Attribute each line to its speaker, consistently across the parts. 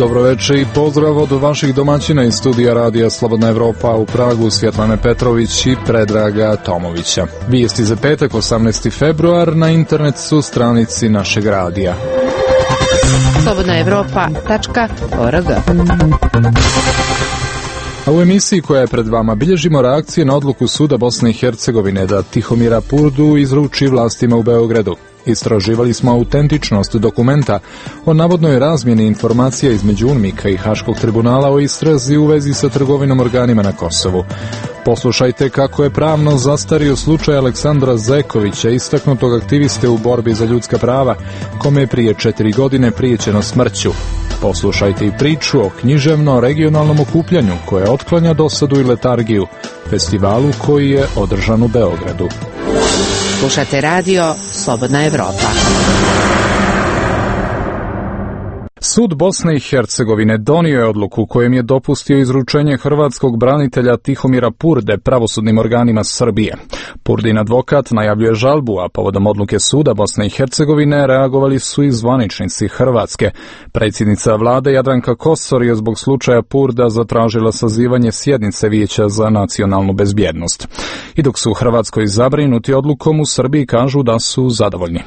Speaker 1: Dobroveče i pozdrav od vaših domaćina iz studija Radija Slobodna Evropa u Pragu, Svjetlane Petrović i Predraga Tomovića. Vijesti za petak, 18. februar, na internet su stranici našeg radija.
Speaker 2: slobodnaevropa.org.
Speaker 1: A u emisiji koja je pred vama bilježimo reakcije na odluku Suda Bosne i Hercegovine da Tihomira Purdu izruči vlastima u Beogradu. Istraživali smo autentičnost dokumenta o navodnoj razmjeni informacija između UNMIK-a i Haškog tribunala o istrazi u vezi sa trgovinom organima na Kosovu. Poslušajte kako je pravno zastario slučaj Aleksandra Zekovića, istaknutog aktiviste u borbi za ljudska prava, kome je prije 4 godine prijećeno smrću. Poslušajte i priču o književno-regionalnom okupljanju koje otklanja dosadu i letargiju, festivalu koji je održan u Beogradu.
Speaker 2: Slušate radio Slobodna Evropa.
Speaker 1: Sud Bosne i Hercegovine donio je odluku kojom je dopustio izručenje hrvatskog branitelja Tihomira Purde pravosudnim organima Srbije. Purdin advokat najavljuje žalbu, a povodom odluke Suda Bosne i Hercegovine reagovali su i zvaničnici Hrvatske. Predsjednica vlade Jadranka Kosor je zbog slučaja Purda zatražila sazivanje sjednice Vijeća za nacionalnu bezbjednost. I dok su u Hrvatskoj zabrinuti odlukom, u Srbiji kažu da su zadovoljni.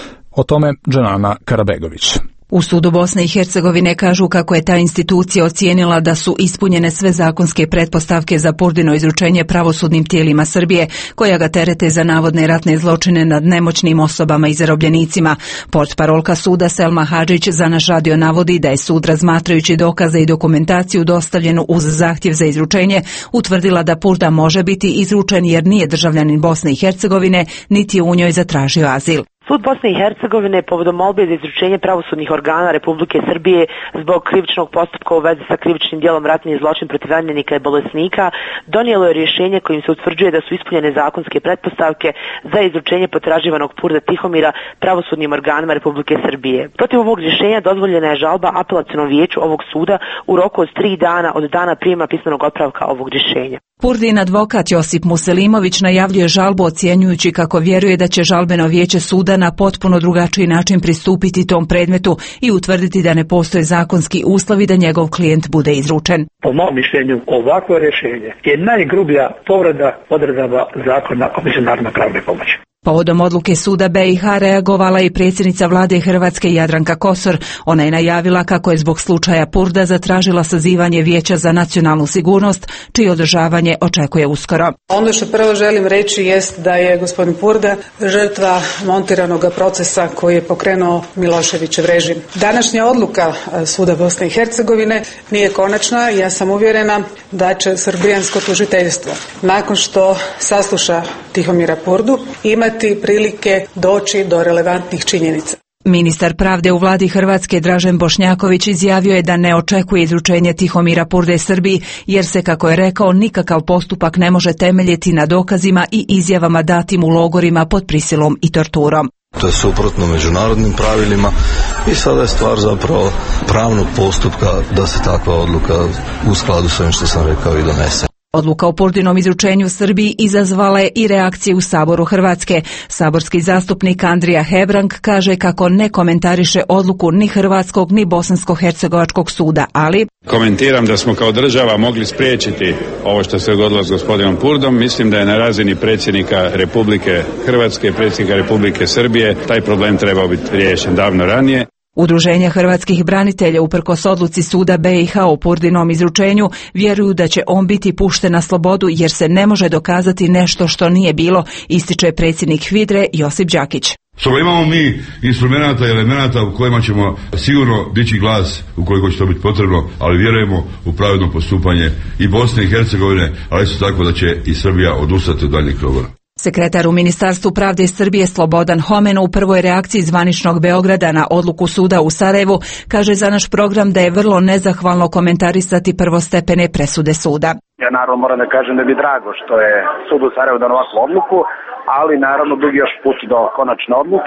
Speaker 1: O tome Dženana Karabegović.
Speaker 3: U Sudu Bosne i Hercegovine kažu kako je ta institucija ocijenila da su ispunjene sve zakonske pretpostavke za Purdino izručenje pravosudnim tijelima Srbije, koja ga terete za navodne ratne zločine nad nemoćnim osobama i zarobljenicima. Portparolka suda Selma Hadžić za naš radio navodi da je sud, razmatrajući dokaze i dokumentaciju dostavljenu uz zahtjev za izručenje, utvrdila da Purda može biti izručen jer nije državljanin Bosne i Hercegovine, niti je u njoj zatražio azil.
Speaker 4: Sud Bosne i Hercegovine povodom molbe za izručenje pravosudnih organa Republike Srbije zbog krivičnog postupka u vezi sa krivičnim djelom ratni zločin protiv ranjenika i bolesnika donijelo je rješenje kojim se utvrđuje da su ispunjene zakonske pretpostavke za izručenje potraživanog Purda Tihomira pravosudnim organima Republike Srbije. Protiv ovog rješenja dozvoljena je žalba apelacionom vijeću ovog suda u roku od 3 dana od dana prijema pismenog otpravka ovog rješenja.
Speaker 3: Purdin advokat Josip Muselimović najavljuje žalbu, ocjenjujući kako vjeruje da će žalbeno vijeće suda na potpuno drugačiji način pristupiti tom predmetu i utvrditi da ne postoje zakonski uslovi da njegov klijent bude izručen.
Speaker 5: Po mom mišljenju, ovakvo rješenje je najgrublja povreda odredaba zakona o međunarodnoj pravnoj pomoći.
Speaker 3: Povodom odluke suda BiH reagovala i predsjednica vlade Hrvatske Jadranka Kosor. Ona je najavila kako je zbog slučaja Purda zatražila sazivanje Vijeća za nacionalnu sigurnost, čije održavanje očekuje uskoro.
Speaker 6: Ono što prvo želim reći jest da je gospodin Purda žrtva montiranog procesa koji je pokrenuo Miloševićev režim. Današnja odluka suda Bosne i Hercegovine nije konačna i ja sam uvjerena da će srbijansko tužiteljstvo, nakon što sasluša Tihomira Purdu, imati prilike doći do relevantnih činjenica.
Speaker 3: Ministar pravde u vladi Hrvatske Dražen Bošnjaković izjavio je da ne očekuje izručenje Tihomira Purde Srbiji, jer se, kako je rekao, nikakav postupak ne može temeljiti na dokazima i izjavama datim u logorima pod prisilom i torturom.
Speaker 7: To je suprotno međunarodnim pravilima i sada je stvar zapravo pravnog postupka da se takva odluka u skladu s ovim što sam rekao i donese.
Speaker 3: Odluka o Purdinom izručenju Srbiji izazvala je i reakcije u Saboru Hrvatske. Saborski zastupnik Andrija Hebrang kaže kako ne komentariše odluku ni Hrvatskog ni Bosansko-hercegovačkog suda, ali
Speaker 8: komentiram da smo kao država mogli spriječiti ovo što se dogodilo s gospodinom Purdom. Mislim da je na razini predsjednika Republike Hrvatske i predsjednika Republike Srbije taj problem trebao biti riješen davno ranije.
Speaker 3: Udruženja hrvatskih branitelja, uprkos odluci suda BiH o Purdinom izručenju, vjeruju da će on biti pušten na slobodu jer se ne može dokazati nešto što nije bilo, ističe predsjednik HVIDRE Josip Đakić.
Speaker 9: Stoga imamo mi instrumenata i elemenata u kojima ćemo sigurno dići glas ukoliko će to biti potrebno, ali vjerujemo u pravedno postupanje i Bosne i Hercegovine, ali isto tako da će i Srbija odustati od daljnjeg progona.
Speaker 3: Sekretar u Ministarstvu pravde Srbije Slobodan Homen u prvoj reakciji zvaničnog Beograda na odluku suda u Sarajevu kaže za naš program da je vrlo nezahvalno komentarisati prvostepene presude suda.
Speaker 10: Ja naravno moram da kažem da mi je drago što je sud u Sarajevu dao ovakvu odluku, ali naravno dug još put do konačne odluke.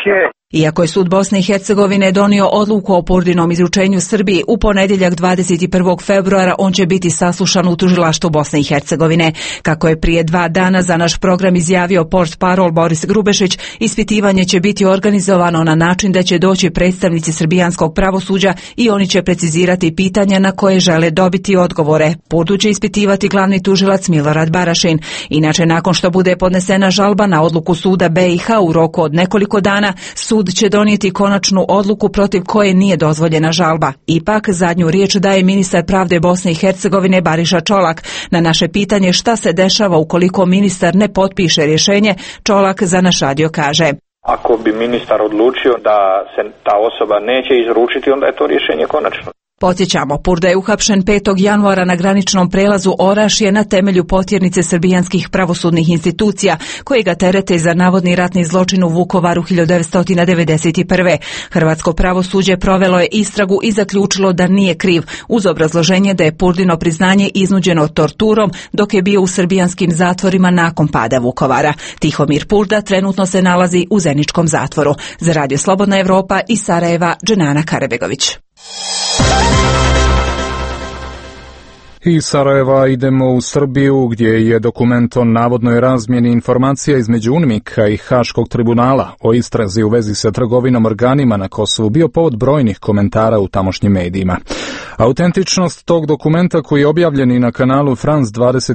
Speaker 3: Iako je sud Bosne i Hercegovine donio odluku o Purdinom izručenju Srbiji, u ponedjeljak 21. februara on će biti saslušan u tužilaštvu Bosne i Hercegovine. Kako je prije 2 dana za naš program izjavio portparol Boris Grubešić, ispitivanje će biti organizovano na način da će doći predstavnici srbijanskog pravosuđa i oni će precizirati pitanja na koje žele dobiti odgovore. Purdu će ispitivati glavni tužilac Milorad Barašin. Inače, nakon što bude podnesena žalba na odluku suda BiH u roku od nekoliko dana, sud će donijeti konačnu odluku protiv koje nije dozvoljena žalba. Ipak, zadnju riječ daje ministar pravde Bosne i Hercegovine Bariša Čolak. Na naše pitanje šta se dešava ukoliko ministar ne potpiše rješenje, Čolak za naš radio kaže:
Speaker 11: Ako bi ministar odlučio da se ta osoba neće izručiti, onda je to rješenje konačno.
Speaker 3: Podsjećamo, Purda je uhapšen 5. januara na graničnom prelazu Orašje na temelju potjernice srbijanskih pravosudnih institucija, koje ga terete za navodni ratni zločin u Vukovaru 1991. Hrvatsko pravosuđe provelo je istragu i zaključilo da nije kriv, uz obrazloženje da je Purdino priznanje iznuđeno torturom dok je bio u srbijanskim zatvorima nakon pada Vukovara. Tihomir Purda trenutno se nalazi u Zeničkom zatvoru. Za Radio Slobodna Evropa iz Sarajeva, Dženana Karabegović.
Speaker 1: Iz Sarajeva idemo u Srbiju, gdje je dokument o navodnoj razmjeni informacija između UNMIK-a i Haškog tribunala o istrazi u vezi sa trgovinom organima na Kosovu bio povod brojnih komentara u tamošnjim medijima. Autentičnost tog dokumenta, koji je objavljen i na kanalu France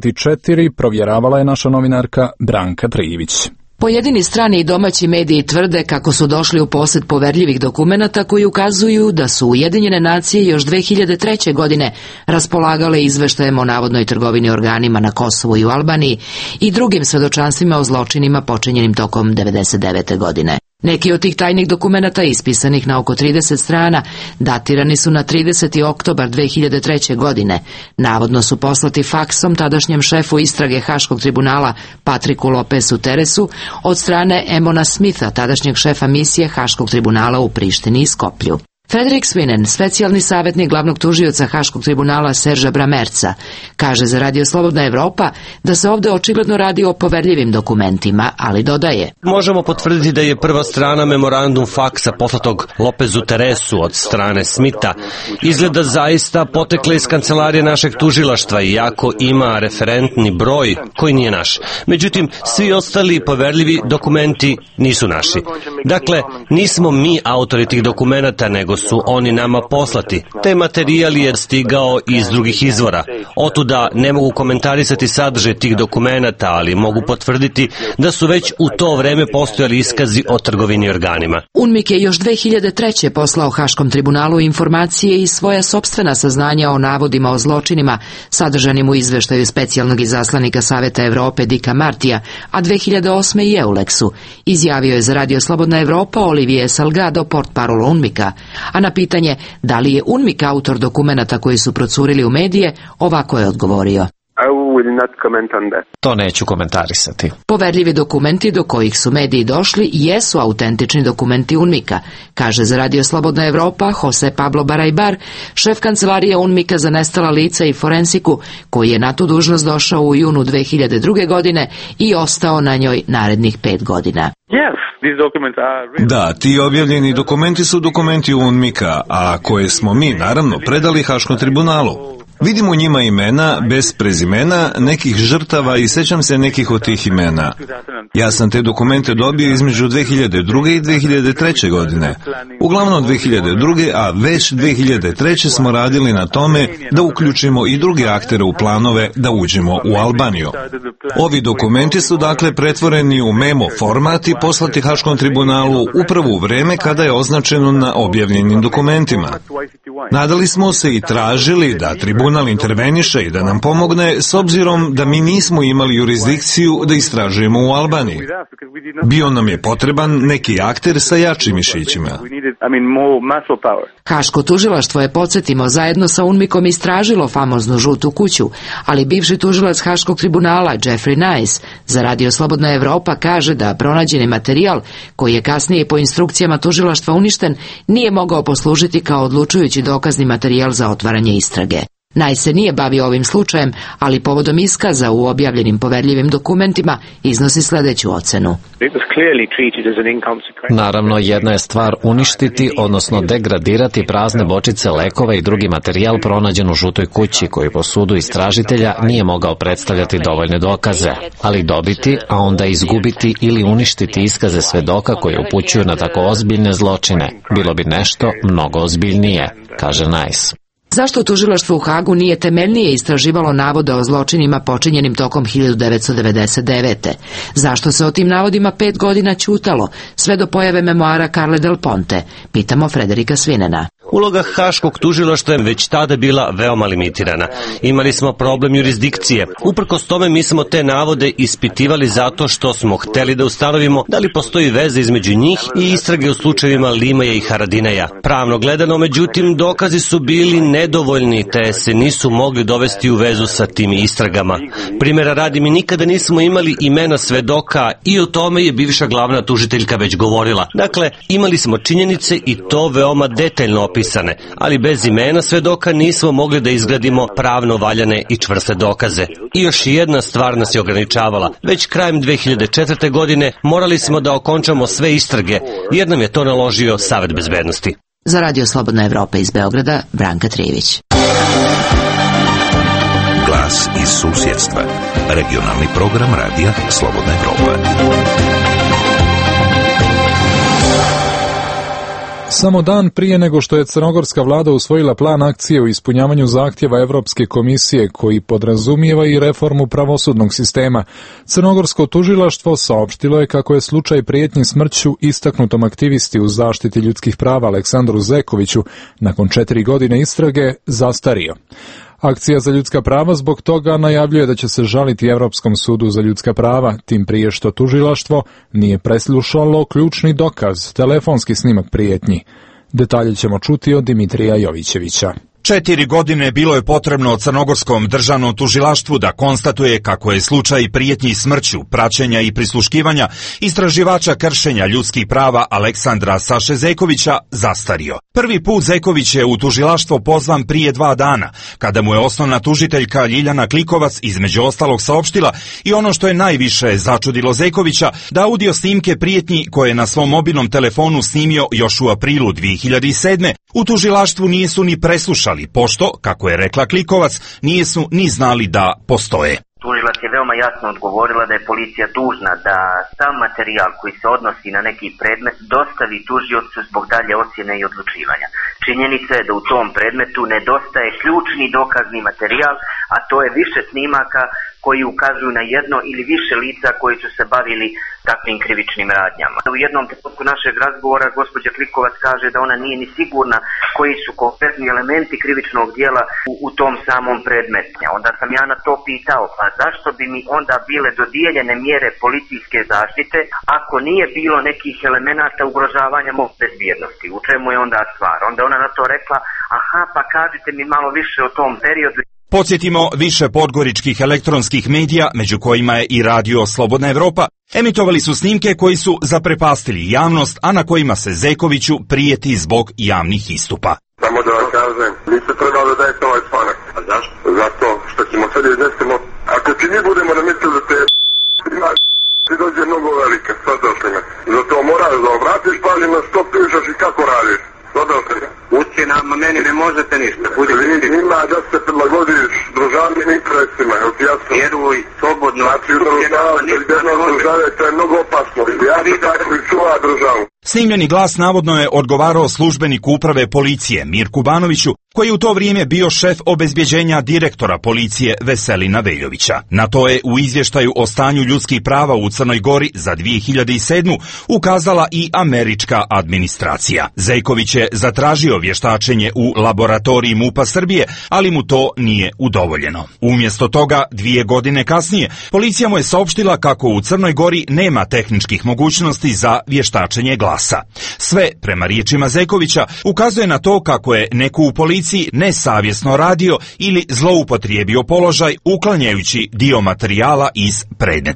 Speaker 1: 24, provjeravala je naša novinarka Branka Trijević.
Speaker 2: Pojedini strani i domaći mediji tvrde kako su došli u posjed poverljivih dokumenata koji ukazuju da su Ujedinjene nacije još 2003. godine raspolagale izveštajem o navodnoj trgovini organima na Kosovu i u Albaniji i drugim svedočanstvima o zločinima počinjenim tokom 1999. godine. Neki od tih tajnih dokumenata, ispisanih na oko 30 strana, datirani su na 30. oktobar 2003. godine. Navodno su poslati faksom tadašnjem šefu istrage Haškog tribunala Patriku Lopesu Teresu od strane Emona Smitha, tadašnjeg šefa misije Haškog tribunala u Prištini i Skoplju. Frederik Svinen, specijalni savjetnik glavnog tužioca Haškog tribunala Serža Bramerca, kaže za Radio Slobodna Evropa da se ovdje očigledno radi o poverljivim dokumentima, ali dodaje:
Speaker 12: Možemo potvrditi da je prva strana memorandum faksa poslatog Lopezu Teresu od strane Smitha izgleda zaista potekla iz kancelarije našeg tužilaštva, iako ima referentni broj koji nije naš. Međutim, svi ostali poverljivi dokumenti nisu naši. Dakle, nismo mi autori tih dokumenata, nego su oni nama poslati. Taj materijal je stigao iz drugih izvora. Otuda ne mogu komentarisati sadržaj tih dokumenata, ali mogu potvrditi da su već u to vreme postojali iskazi o trgovini organima.
Speaker 2: UNMIK je još 2003. poslao Haškom tribunalu informacije i svoja sopstvena saznanja o navodima o zločinima sadržanim u izveštaju specijalnog izaslanika Savjeta Evrope Dika Martija, a 2008. i Eulexu, izjavio je za Radio Slobodna Evropa Olivier Salgado, portparol UNMIK-a. A na pitanje da li je UNMIK autor dokumenata koji su procurili u medije, ovako je odgovorio:
Speaker 12: To neću komentarisati.
Speaker 2: Poverljivi dokumenti do kojih su mediji došli jesu autentični dokumenti UNMIK-a, kaže za Radio Slobodna Evropa Jose Pablo Barajbar, šef kancelarije UNMIK-a za nestala lica i forensiku, koji je na tu dužnost došao u junu 2002. godine i ostao na njoj narednih 5 godina.
Speaker 13: Da, ti objavljeni dokumenti su dokumenti UNMIK-a, a koje smo mi, naravno, predali Haškom tribunalu. Vidimo njima imena, bez prezimena, nekih žrtava i sećam se nekih od tih imena. Ja sam te dokumente dobio između 2002. i 2003. godine. Uglavnom 2002. a već 2003. smo radili na tome da uključimo i druge aktere u planove da uđemo u Albaniju. Ovi dokumenti su dakle pretvoreni u memo format i poslati Haškom tribunalu upravo u vreme kada je označeno na objavljenim dokumentima. Nadali smo se i tražili da tribunal interveniše i da nam pomogne, s obzirom da mi nismo imali jurisdikciju da istražujemo u Albaniji. Bio nam je potreban neki akter sa jačim mišićima.
Speaker 2: Haško tužilaštvo je, podsjetimo, zajedno sa UNMIK-om istražilo famoznu žutu kuću, ali bivši tužilac Haškog tribunala Jeffrey Nice za Radio Slobodna Evropa kaže da pronađeni materijal, koji je kasnije po instrukcijama tužilaštva uništen, nije mogao poslužiti kao odlučujući dokazni materijal za otvaranje istrage. Naj se nije bavio ovim slučajem, ali povodom iskaza u objavljenim poverljivim dokumentima iznosi sljedeću ocenu.
Speaker 14: Naravno, jedna je stvar uništiti, odnosno degradirati prazne bočice lekova i drugi materijal pronađen u žutoj kući, koji po sudu istražitelja nije mogao predstavljati dovoljne dokaze, ali dobiti, a onda izgubiti ili uništiti iskaze svedoka koji upućuju na tako ozbiljne zločine, bilo bi nešto mnogo ozbiljnije, kaže Nice.
Speaker 2: Zašto tužilaštvo u Hagu nije temeljnije istraživalo navode o zločinima počinjenim tokom 1999. Zašto se o tim navodima 5 godina ćutalo, sve do pojave memoara Carle Del Ponte, pitamo Frederika Svinena.
Speaker 12: Uloga Haškog tužilaštva je već tada bila veoma limitirana. Imali smo problem jurisdikcije. Uprkos tome mi smo te navode ispitivali zato što smo hteli da ustanovimo da li postoji veza između njih i istrage u slučajevima Limaja i Haradineja. Pravno gledano, međutim, dokazi su bili nedovoljni, te se nisu mogli dovesti u vezu sa tim istragama. Primjera radi, mi nikada nismo imali imena svedoka i o tome je bivša glavna tužiteljka već govorila. Dakle, imali smo činjenice i to veoma detaljno opisane, ali bez imena svedoka nismo mogli da izgradimo pravno valjane i čvrste dokaze. I još jedna stvar nas je ograničavala. Već krajem 2004. godine morali smo da okončamo sve istrage, jer nam je to naložio Savet bezbednosti.
Speaker 2: Za Radio Slobodna Evropa iz Beograda, Branka Trijević.
Speaker 15: Glas iz susjedstva. Regionalni program radija Slobodna Evropa.
Speaker 1: Samo dan prije nego što je crnogorska vlada usvojila plan akcije u ispunjavanju zahtjeva Evropske komisije koji podrazumijeva i reformu pravosudnog sistema, crnogorsko tužilaštvo saopštilo je kako je slučaj prijetnji smrću istaknutom aktivisti u zaštiti ljudskih prava Aleksandru Zekoviću nakon 4 godine istrage zastario. Akcija za ljudska prava zbog toga najavljuje da će se žaliti Europskom sudu za ljudska prava, tim prije što tužilaštvo nije preslušalo ključni dokaz, telefonski snimak prijetnji. Detalje ćemo čuti od Dimitrija Jovićevića.
Speaker 16: 4 godine bilo je potrebno crnogorskom državnom tužilaštvu da konstatuje kako je slučaj prijetnji smrću, praćenja i prisluškivanja istraživača kršenja ljudskih prava Aleksandra Saše Zekovića zastario. Prvi put Zeković je u tužilaštvo pozvan prije 2 dana, kada mu je osnovna tužiteljka Ljiljana Klikovac između ostalog saopštila i ono što je najviše začudilo Zekovića, da audio snimke prijetnji koje je na svom mobilnom telefonu snimio još u aprilu 2007. u tužilaštvu nisu ni preslušali, pošto, kako je rekla Klikovac, nisu ni znali da postoje.
Speaker 17: Tužilac je veoma jasno odgovorila da je policija dužna da sam materijal koji se odnosi na neki predmet dostavi tužiocu zbog dalje ocjene i odlučivanja. Činjenica je da u tom predmetu nedostaje ključni dokazni materijal, a to je više snimaka koji ukazuju na jedno ili više lica koji su se bavili takvim krivičnim radnjama. U jednom trenutku našeg razgovora gospođa Klikovac kaže da ona nije ni sigurna koji su konkretni elementi krivičnog dijela u tom samom predmetu. Onda sam ja na to pitao, pa zašto bi mi onda bile dodijeljene mjere policijske zaštite ako nije bilo nekih elemenata ugrožavanja mog bezbjednosti? U čemu je onda stvar? Onda ona na to rekla, aha, pa kažite mi malo više o tom periodu.
Speaker 16: Podsjetimo, više podgoričkih elektronskih medija, među kojima je i radio Slobodna Evropa, emitovali su snimke koji su zaprepastili javnost, a na kojima se Zekoviću prijeti zbog javnih istupa.
Speaker 18: Samo da vam kažem, niste trebali da dajete ovaj članak. A zašto? Zato što ćemo sad iznesemo, ako ti mi budemo namislili da te ti dođe mnogo velika, sad došli me. Zato moraš da obratiš pažnju na što pišeš i kako radiš. Ucjenama meni ne možete ništa. Ima da se prilagodiš družavnim interesima, jel ti jasno? Vjeruj, slobodno. Znači, države, to je mnogo opasno. Ja bi tako i čuva državu.
Speaker 16: Snimljeni glas navodno je odgovarao službeniku uprave policije Mirku Banoviću, koji je u to vrijeme bio šef obezbjeđenja direktora policije Veselina Veljovića. Na to je u izvještaju o stanju ljudskih prava u Crnoj Gori za 2007. ukazala i američka administracija. Zeković je zatražio vještačenje u laboratoriji MUP-a Srbije, ali mu to nije udovoljeno. Umjesto toga, 2 godine kasnije, policija mu je saopštila kako u Crnoj Gori nema tehničkih mogućnosti za vještačenje glasa. Sve, prema riječima Zekovića, ukazuje na to kako je neko u policiji nesavjesno radio ili zloupotrijebio položaj uklanjajući dio materijala iz predmeta.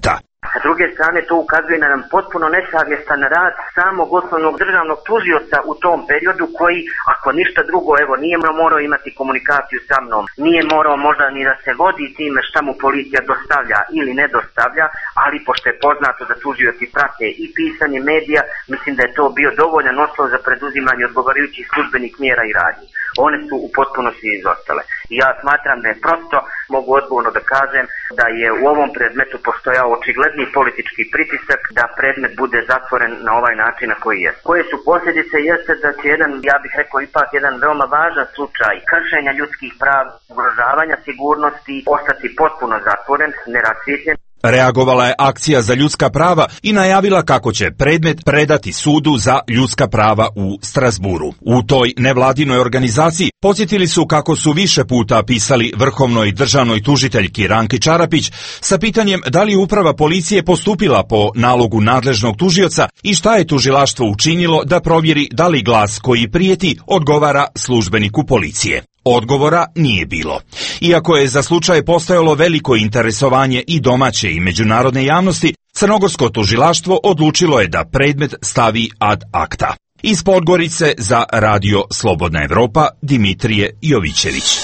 Speaker 17: Sa druge strane to ukazuje na nam potpuno nesavjestan rad samog osnovnog državnog tužioca u tom periodu koji, ako ništa drugo, evo, nije morao imati komunikaciju sa mnom, nije morao možda ni da se vodi time šta mu policija dostavlja ili ne dostavlja, ali pošto je poznato da tužioci prate i pisanje medija, mislim da je to bio dovoljan oslov za preduzimanje odgovarajućih službenih mjera i radnji. One su u potpunosti izostale. I ja smatram da je prosto, mogu odgovorno da kažem, da je u ovom predmetu postojao očigledni politički pritisak da predmet bude zatvoren na ovaj način na koji je. Koje su posljedice jeste da će jedan, ja bih rekao ipak jedan veoma važan slučaj kršenja ljudskih prava, ugrožavanja sigurnosti ostati potpuno zatvoren, nerasvijetljen.
Speaker 16: Reagovala je Akcija za ljudska prava i najavila kako će predmet predati sudu za ljudska prava u Strasburu. U toj nevladinoj organizaciji podsjetili su kako su više puta pisali vrhovnoj državnoj tužiteljki Ranki Čarapić sa pitanjem da li uprava policije postupila po nalogu nadležnog tužioca i šta je tužilaštvo učinilo da provjeri da li glas koji prijeti odgovara službeniku policije. Odgovora nije bilo. Iako je za slučaj postojalo veliko interesovanje i domaće i međunarodne javnosti, crnogorsko tužilaštvo odlučilo je da predmet stavi ad acta. Iz Podgorice za Radio Slobodna Evropa, Dimitrije Jovićević.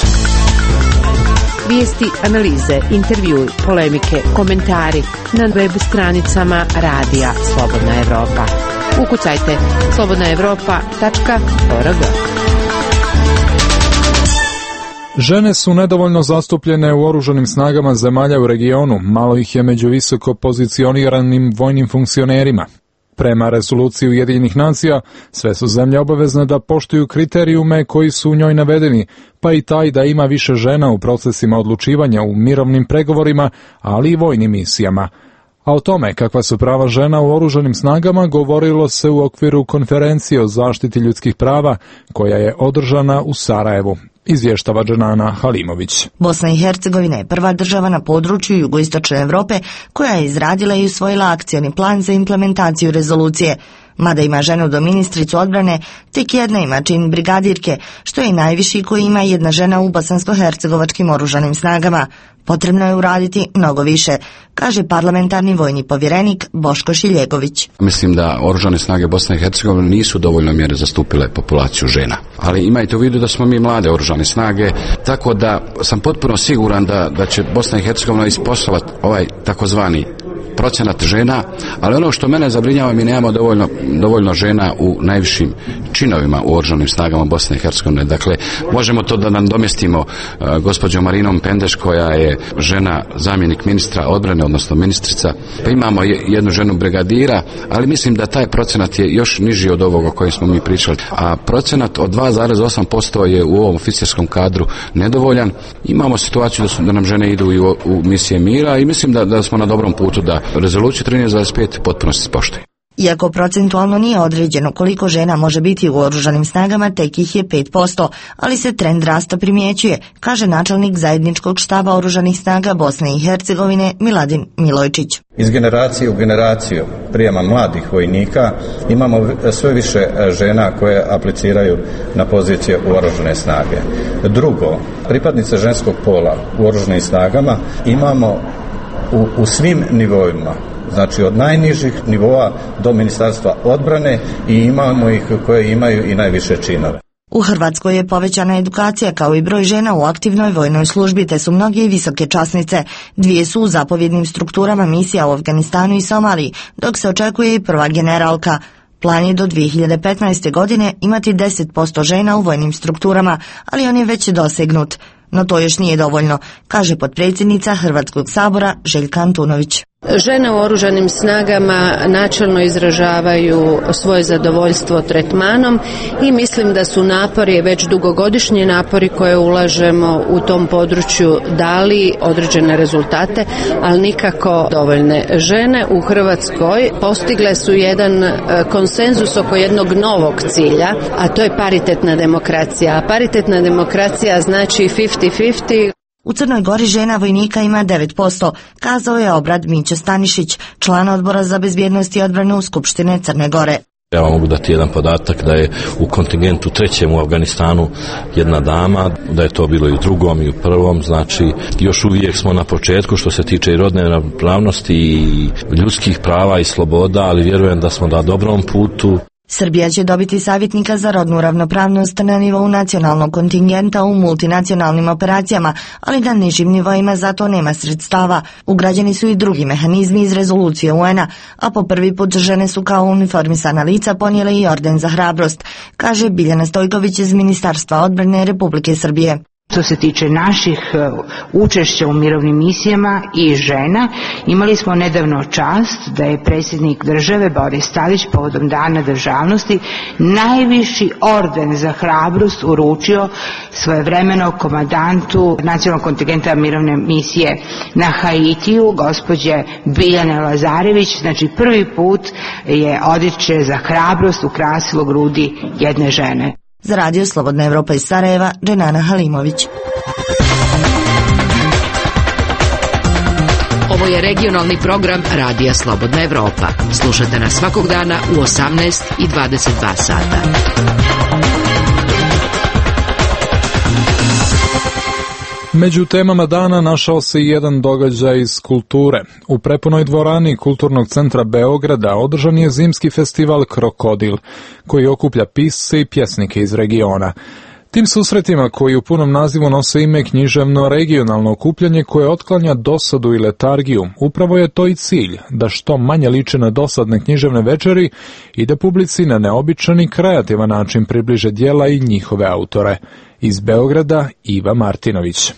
Speaker 19: Vijesti, analize, intervjui, polemike, komentari na web stranicama Radija Slobodna Evropa. Ukucajte slobodnaevropa.org.
Speaker 1: Žene su nedovoljno zastupljene u oružanim snagama zemalja u regionu, malo ih je među visoko pozicioniranim vojnim funkcionerima. Prema rezoluciji Ujedinjenih nacija, sve su zemlje obavezne da poštuju kriterijume koji su u njoj navedeni, pa i taj da ima više žena u procesima odlučivanja u mirovnim pregovorima, ali i vojnim misijama. A o tome kakva su prava žena u oružanim snagama govorilo se u okviru konferencije o zaštiti ljudskih prava koja je održana u Sarajevu. Izvještava Dženana Halimović.
Speaker 20: Bosna i Hercegovina je prva država na području jugoistočne Europe koja je izradila i usvojila akcioni plan za implementaciju rezolucije. Mada ima ženu do ministricu odbrane, tek jedna ima čin brigadirke, što je i najviši koji ima jedna žena u bosansko-hercegovačkim oružanim snagama. Potrebno je uraditi mnogo više, kaže parlamentarni vojni povjerenik Boško Šiljegović.
Speaker 21: Mislim da oružane snage Bosne i Hercegovine nisu dovoljno mjere zastupile populaciju žena. Ali imajte u vidu da smo mi mlade oružane snage, tako da sam potpuno siguran da će Bosna i Hercegovina isposlovati ovaj takozvani procenat žena, ali ono što mene zabrinjava, mi nemamo dovoljno žena u najvišim činovima u oružanim snagama Bosne i Hercegovine. Dakle, možemo to da nadomjestimo gospođom Marinom Pendeš, koja je žena zamjenik ministra odbrane, odnosno ministrica, pa imamo jednu ženu brigadira, ali mislim da taj procenat je još niži od ovoga o kojem smo mi pričali. A procenat od 2,8% je u ovom oficijerskom kadru nedovoljan. Imamo situaciju da nam žene idu i u misije mira i mislim da smo na dobrom putu da rezoluciju 1325 potpuno se poštuje.
Speaker 20: Iako procentualno nije određeno koliko žena može biti u oružanim snagama, tek ih je 5%, ali se trend rasta primjećuje, kaže načelnik zajedničkog štaba oružanih snaga Bosne i Hercegovine Miladin Milojčić.
Speaker 22: Iz generacije u generaciju prijema mladih vojnika imamo sve više žena koje apliciraju na pozicije u oružane snage. Drugo, pripadnice ženskog pola u oružanim snagama imamo u svim nivoima, znači od najnižih nivoa do Ministarstva odbrane, i imamo ih koje imaju i najviše činove.
Speaker 20: U Hrvatskoj je povećana edukacija kao i broj žena u aktivnoj vojnoj službi, te su mnoge i visoke časnice. 2 su u zapovjednim strukturama misija u Afganistanu i Somaliji, dok se očekuje i prva generalka. Plan je do 2015. godine imati 10% žena u vojnim strukturama, ali on je već dosegnut. No to još nije dovoljno, kaže potpredsjednica Hrvatskog sabora Željka Antunović.
Speaker 19: Žene u oružanim snagama načelno izražavaju svoje zadovoljstvo tretmanom i mislim da su napori, već dugogodišnji napori koje ulažemo u tom području, dali određene rezultate, ali nikako dovoljne. Žene u Hrvatskoj postigle su jedan konsenzus oko jednog novog cilja, a to je paritetna demokracija. A paritetna demokracija znači 50-50.
Speaker 20: U Crnoj Gori žena vojnika ima 9%, kazao je Obrad Mića Stanišić, član odbora za bezbjednost i odbranu Skupštine Crne Gore.
Speaker 4: Ja vam mogu dati jedan podatak da je u kontingentu 3. u Afganistanu jedna dama, da je to bilo i u 2. i u 1. Znači još uvijek smo na početku što se tiče i rodne ravnopravnosti i ljudskih prava i sloboda, ali vjerujem da smo na dobrom putu.
Speaker 20: Srbija će dobiti savjetnika za rodnu ravnopravnost na nivou nacionalnog kontingenta u multinacionalnim operacijama, ali na nižim nivoima za to nema sredstava. Ugrađeni su i drugi mehanizmi iz rezolucije UN-a, a po prvi put žene su kao uniformisana lica ponijele i orden za hrabrost, kaže Biljana Stojković iz Ministarstva odbrane Republike Srbije.
Speaker 5: Što se tiče naših učešća u mirovnim misijama i žena, imali smo nedavno čast da je predsjednik države Boris Tadić povodom Dana državnosti najviši orden za hrabrost uručio svojevremeno komandantu nacionalnog kontingenta mirovne misije na Haitiju, gospođe Biljane Lazarević. Znači prvi put je odličje za hrabrost ukrasilo grudi jedne žene.
Speaker 20: Za Radio Slobodna Evropa iz Sarajeva, Dženana Halimović.
Speaker 2: Ovo je regionalni program Radija Slobodna Evropa. Slušate nas svakog dana u 18 i 22 sata.
Speaker 1: Među temama dana našao se i jedan događaj iz kulture. U prepunoj dvorani Kulturnog centra Beograda održan je zimski festival Krokodil, koji okuplja pisce i pjesnike iz regiona. Tim susretima, koji u punom nazivu nose ime književno regionalno okupljanje koje otklanja dosadu i letargiju, upravo je to i cilj, da što manje liče na dosadne književne večeri i da publici na neobičan i kreativan način približe djela i njihove autore. Iz Beograda Iva Martinović.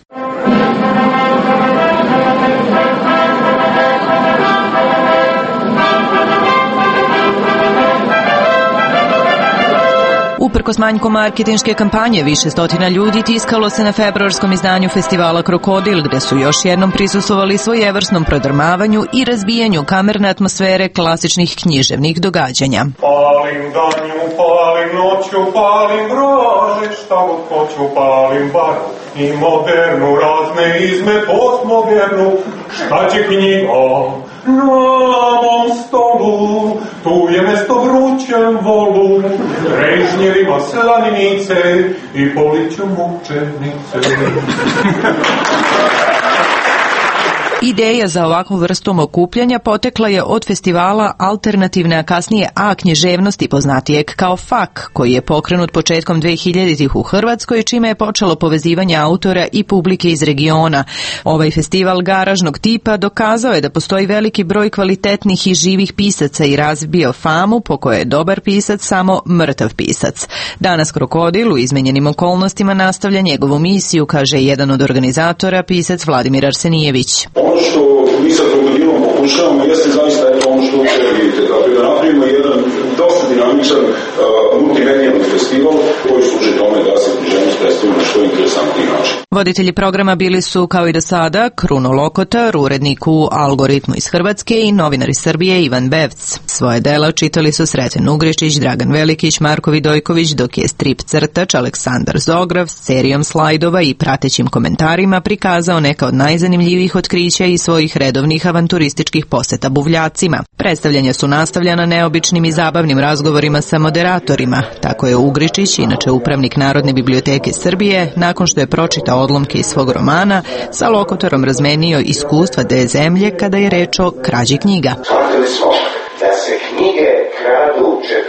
Speaker 3: Uprkos manjku marketinške kampanje, više stotina ljudi tiskalo se na februarskom izdanju festivala Krokodil, gde su još jednom prisustvovali svojevrsnom prodrmavanju i razbijanju kamerne atmosfere klasičnih književnih događanja.
Speaker 23: Palim danju, palim noću, palim vraže, šta god hoću, palim baru i modernu, razne izme postmodernu, šta će knjiga na mom stolu, tu je mesto vrućem volu, režnjevima slaninice i poliću mučenice.
Speaker 3: Ideja za ovakvu vrstom okupljanja potekla je od festivala alternativne, a kasnije A književnosti, poznatijeg kao FAK, koji je pokrenut početkom 2000-ih u Hrvatskoj, čime je počelo povezivanje autora i publike iz regiona. Ovaj festival garažnog tipa dokazao je da postoji veliki broj kvalitetnih i živih pisaca i razbio famu po kojoj je dobar pisac samo mrtav pisac. Danas Krokodil u izmenjenim okolnostima nastavlja njegovu misiju, kaže jedan od organizatora, pisac Vladimir Arsenijević.
Speaker 24: Ono što mi sa Krokodilom pokušavamo jeste zaista ono što vidite, dakle da napravimo jedan dosta dinamičan multimedijalni festival koji služi tome da se književnost predstavi na što interesantniji način.
Speaker 3: Voditelji programa bili su, kao i do sada, Kruno Lokotar, urednik u Algoritmu iz Hrvatske, i novinar iz Srbije Ivan Bevc. Svoje dela čitali su Sreten Ugričić, Dragan Velikić, Marko Vidojković, dok je strip crtač Aleksandar Zograv s serijom slajdova i pratećim komentarima prikazao neka od najzanimljivijih otkrića i svojih redovnih avanturističkih poseta buvljacima. Predstavljanja su nastavljana neobičnim i zabavnim razgovorima sa moderatorima. Tako je Ugričić, inače upravnik Narodne biblioteke Srbije, nakon što je pročitao odlomke iz svog romana, sa Lokotorom razmenio iskustva te zemlje kada je reč o krađi knjiga.
Speaker 25: Shvatili smo da se knjige kradu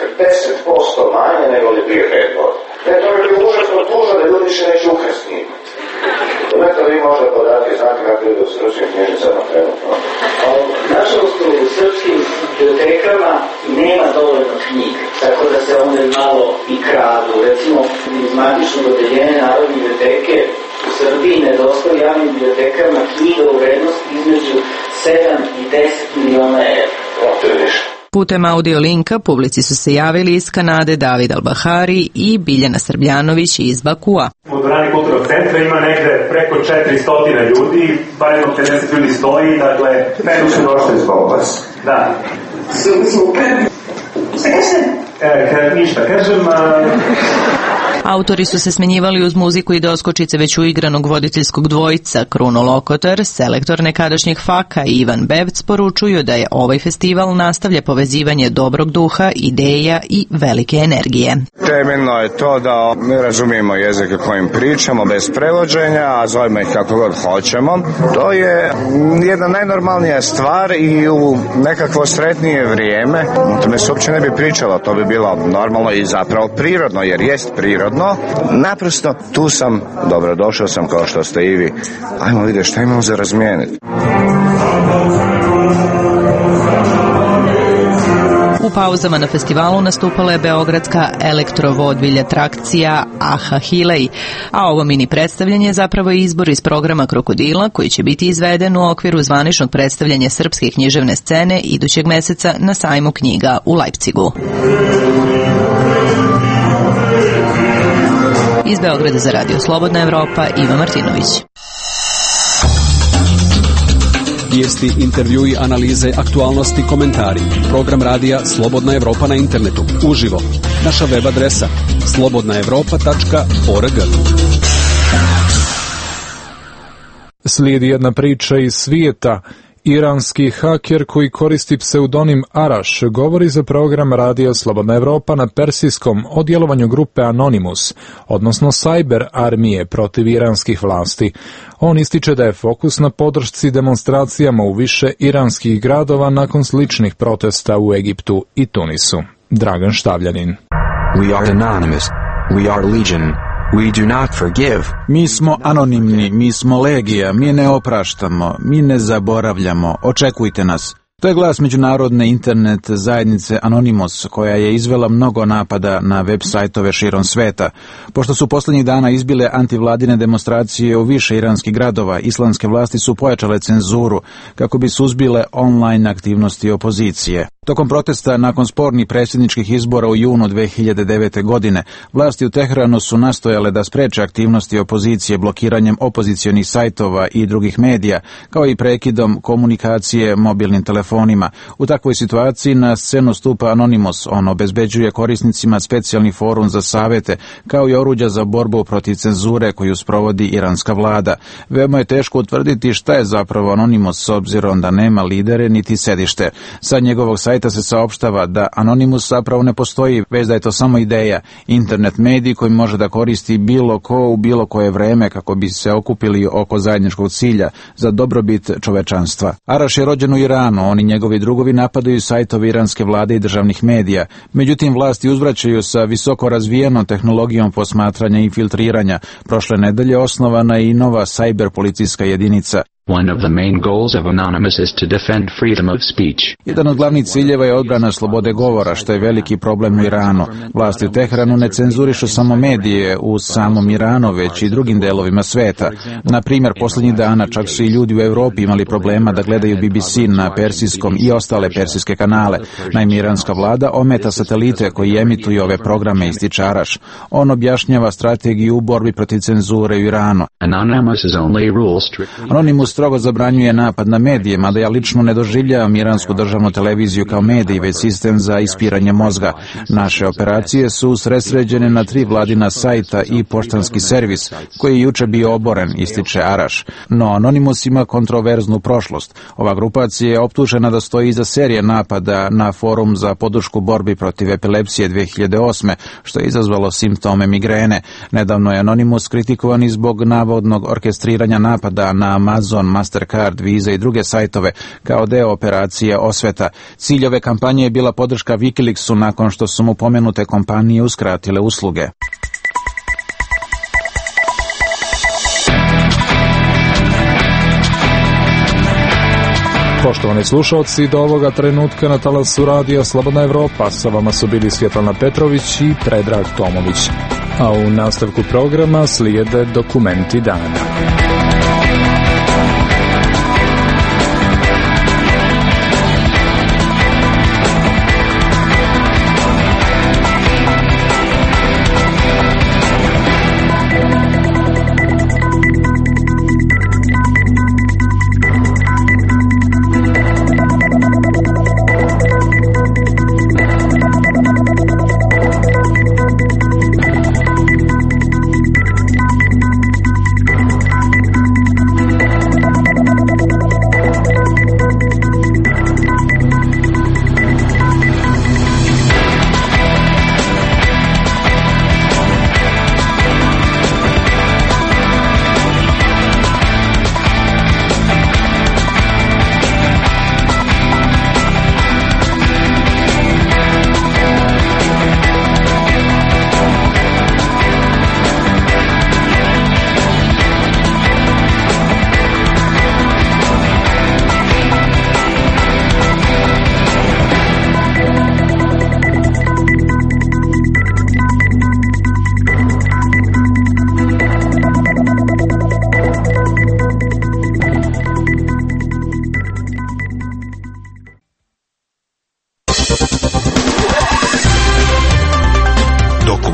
Speaker 25: 40% manje nego li prije 5 godina. To je bilo užasno tužno da ljudi više neće ukrasti knjigu. Imate li možda podatke, znate kako je u srpskim knjižnicama trenutno?
Speaker 26: Nažalost, u srpskim bibliotekama nema dovoljno knjiga, tako da se onda malo i kradu. Recimo, iz matičnog odeljenja Narodne biblioteke u Srbiji nedostaje javnim bibliotekama knjiga u vrednosti između 7 i 10 miliona evra. To je nešto.
Speaker 3: Putem audio linka publici su se javili iz Kanade David Albahari i Biljana Srbljanović iz Bakua.
Speaker 27: U dvorani Kulturnog centra ima negde preko 400 ljudi, bar jedno 50 ljudi stoji, dakle, ne su došli zbog vas. Da. Super. Šta kažem? Ništa, kažem...
Speaker 6: Autori su se smenjivali uz muziku i doskočice već uigranog voditeljskog dvojca. Kruno Lokotar, selektor nekadašnjeg FAK-a i Ivan Bevc poručuju da je ovaj festival nastavlja povezivanje dobrog duha, ideja i velike energije.
Speaker 7: Temeljno je to da mi razumijemo jezike kojim pričamo bez prevođenja, a zovemo ih kako god hoćemo. To je jedna najnormalnija stvar i u nekakvo sretnije vrijeme. O tome se uopće ne bi pričalo, to bi bilo normalno i zapravo prirodno, jer jest prirodno. Naprosto tu sam, dobrodošao sam kao što ste i vi. Ajmo vidjeti šta imamo za razmijeniti.
Speaker 6: U pauzama na festivalu nastupala je beogradska elektrovodvilj atrakcija Aha Hilej, a ovo mini predstavljanje je zapravo izbor iz programa Krokodila koji će biti izveden u okviru zvaničnog predstavljanja srpske književne scene idućeg meseca na sajmu knjiga u Leipzigu. Iz Beograda za Radio Slobodna Evropa, Iva Martinović.
Speaker 8: Vijesti, intervjui, analize, aktualnosti, komentari. Program radija Slobodna Evropa na internetu. Uživo. Naša web adresa slobodnaevropa.org.
Speaker 1: Slijedi jedna priča iz svijeta. Iranski haker koji koristi pseudonim Arash govori za program radija Slobodna Evropa na persijskom o djelovanju grupe Anonymous, odnosno cyber armije protiv iranskih vlasti. On ističe da je fokus na podršci demonstracijama u više iranskih gradova nakon sličnih protesta u Egiptu i Tunisu. Dragan Štavljanin.
Speaker 9: We are anonymous. We are legion. We do not forgive.
Speaker 10: Mi smo anonimni, mi smo legija, mi ne opraštamo, mi ne zaboravljamo, očekujte nas. To je glas međunarodne internet zajednice Anonymous, koja je izvela mnogo napada na web sajtove širom sveta. Pošto su posljednjih dana izbile antivladine demonstracije u više iranskih gradova, islamske vlasti su pojačale cenzuru kako bi suzbile online aktivnosti opozicije. Tokom protesta nakon spornih predsjedničkih izbora u junu 2009. godine, vlasti u Teheranu su nastojale da spreče aktivnosti opozicije blokiranjem opozicionih sajtova i drugih medija, kao i prekidom komunikacije mobilnim telefonima. U takvoj situaciji na scenu stupa Anonymous. On obezbeđuje korisnicima specijalni forum za savete, kao i oruđa za borbu protiv cenzure koju sprovodi iranska vlada. Veoma je teško utvrditi šta je zapravo Anonymous s obzirom da nema lidere niti sedište. Sa njegovog sajta se saopštava da Anonymous zapravo ne postoji, već da je to samo ideja, internet medij koji može da koristi bilo ko u bilo koje vreme kako bi se okupili oko zajedničkog cilja za dobrobit čovečanstva. Arash je rođen u Iranu, on i njegovi drugovi napadaju sajtove iranske vlade i državnih medija. Međutim, vlasti uzvraćaju sa visoko razvijenom tehnologijom posmatranja i filtriranja. Prošle nedelje osnovana je i nova cyber policijska jedinica.
Speaker 9: One of the main goals of Anonymous is to defend freedom of speech.
Speaker 10: Jedan od glavnih ciljeva je odbrana slobode govora, što je veliki problem u Iranu. Vlasti u Teheranu ne cenzurišu samo medije u samom Iranu, već i drugim delovima sveta. Na primjer, posljednjih dana čak su i ljudi u Europi imali problema da gledaju BBC na persijskom i ostale persijske kanale. Naime, iranska vlada ometa satelite koji emituju ove programe, ističe Arash. On objašnjava strategiju u borbi protiv cenzure u Iranu. Anonymous strogo zabranjuje napad na medije, mada ja lično ne doživljavam iransku državnu televiziju kao medij, već sistem za ispiranje mozga. Naše operacije su usredsređene na 3 vladina sajta i poštanski servis, koji je juče bio oboren, ističe Arash. No, Anonymous ima kontroverznu prošlost. Ova grupacija je optužena da stoji iza serije napada na forum za podršku borbi protiv epilepsije 2008. što je izazvalo simptome migrene. Nedavno je Anonymous kritikovan i zbog navodnog orkestriranja napada na Amazon, Mastercard, Visa i druge sajtove kao deo operacije Osveta. Cilj ove kampanje je bila podrška Wikileaksu nakon što su mu pomenute kompanije uskratile usluge.
Speaker 1: Poštovani slušalci, do ovoga trenutka na talasu radija Slobodna Evropa sa vama su bili Svjetlana Petrović i Predrag Tomović. A u nastavku programa slijede dokumenti dana.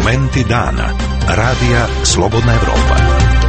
Speaker 11: Dokumenti dana. Radija Slobodna Evropa.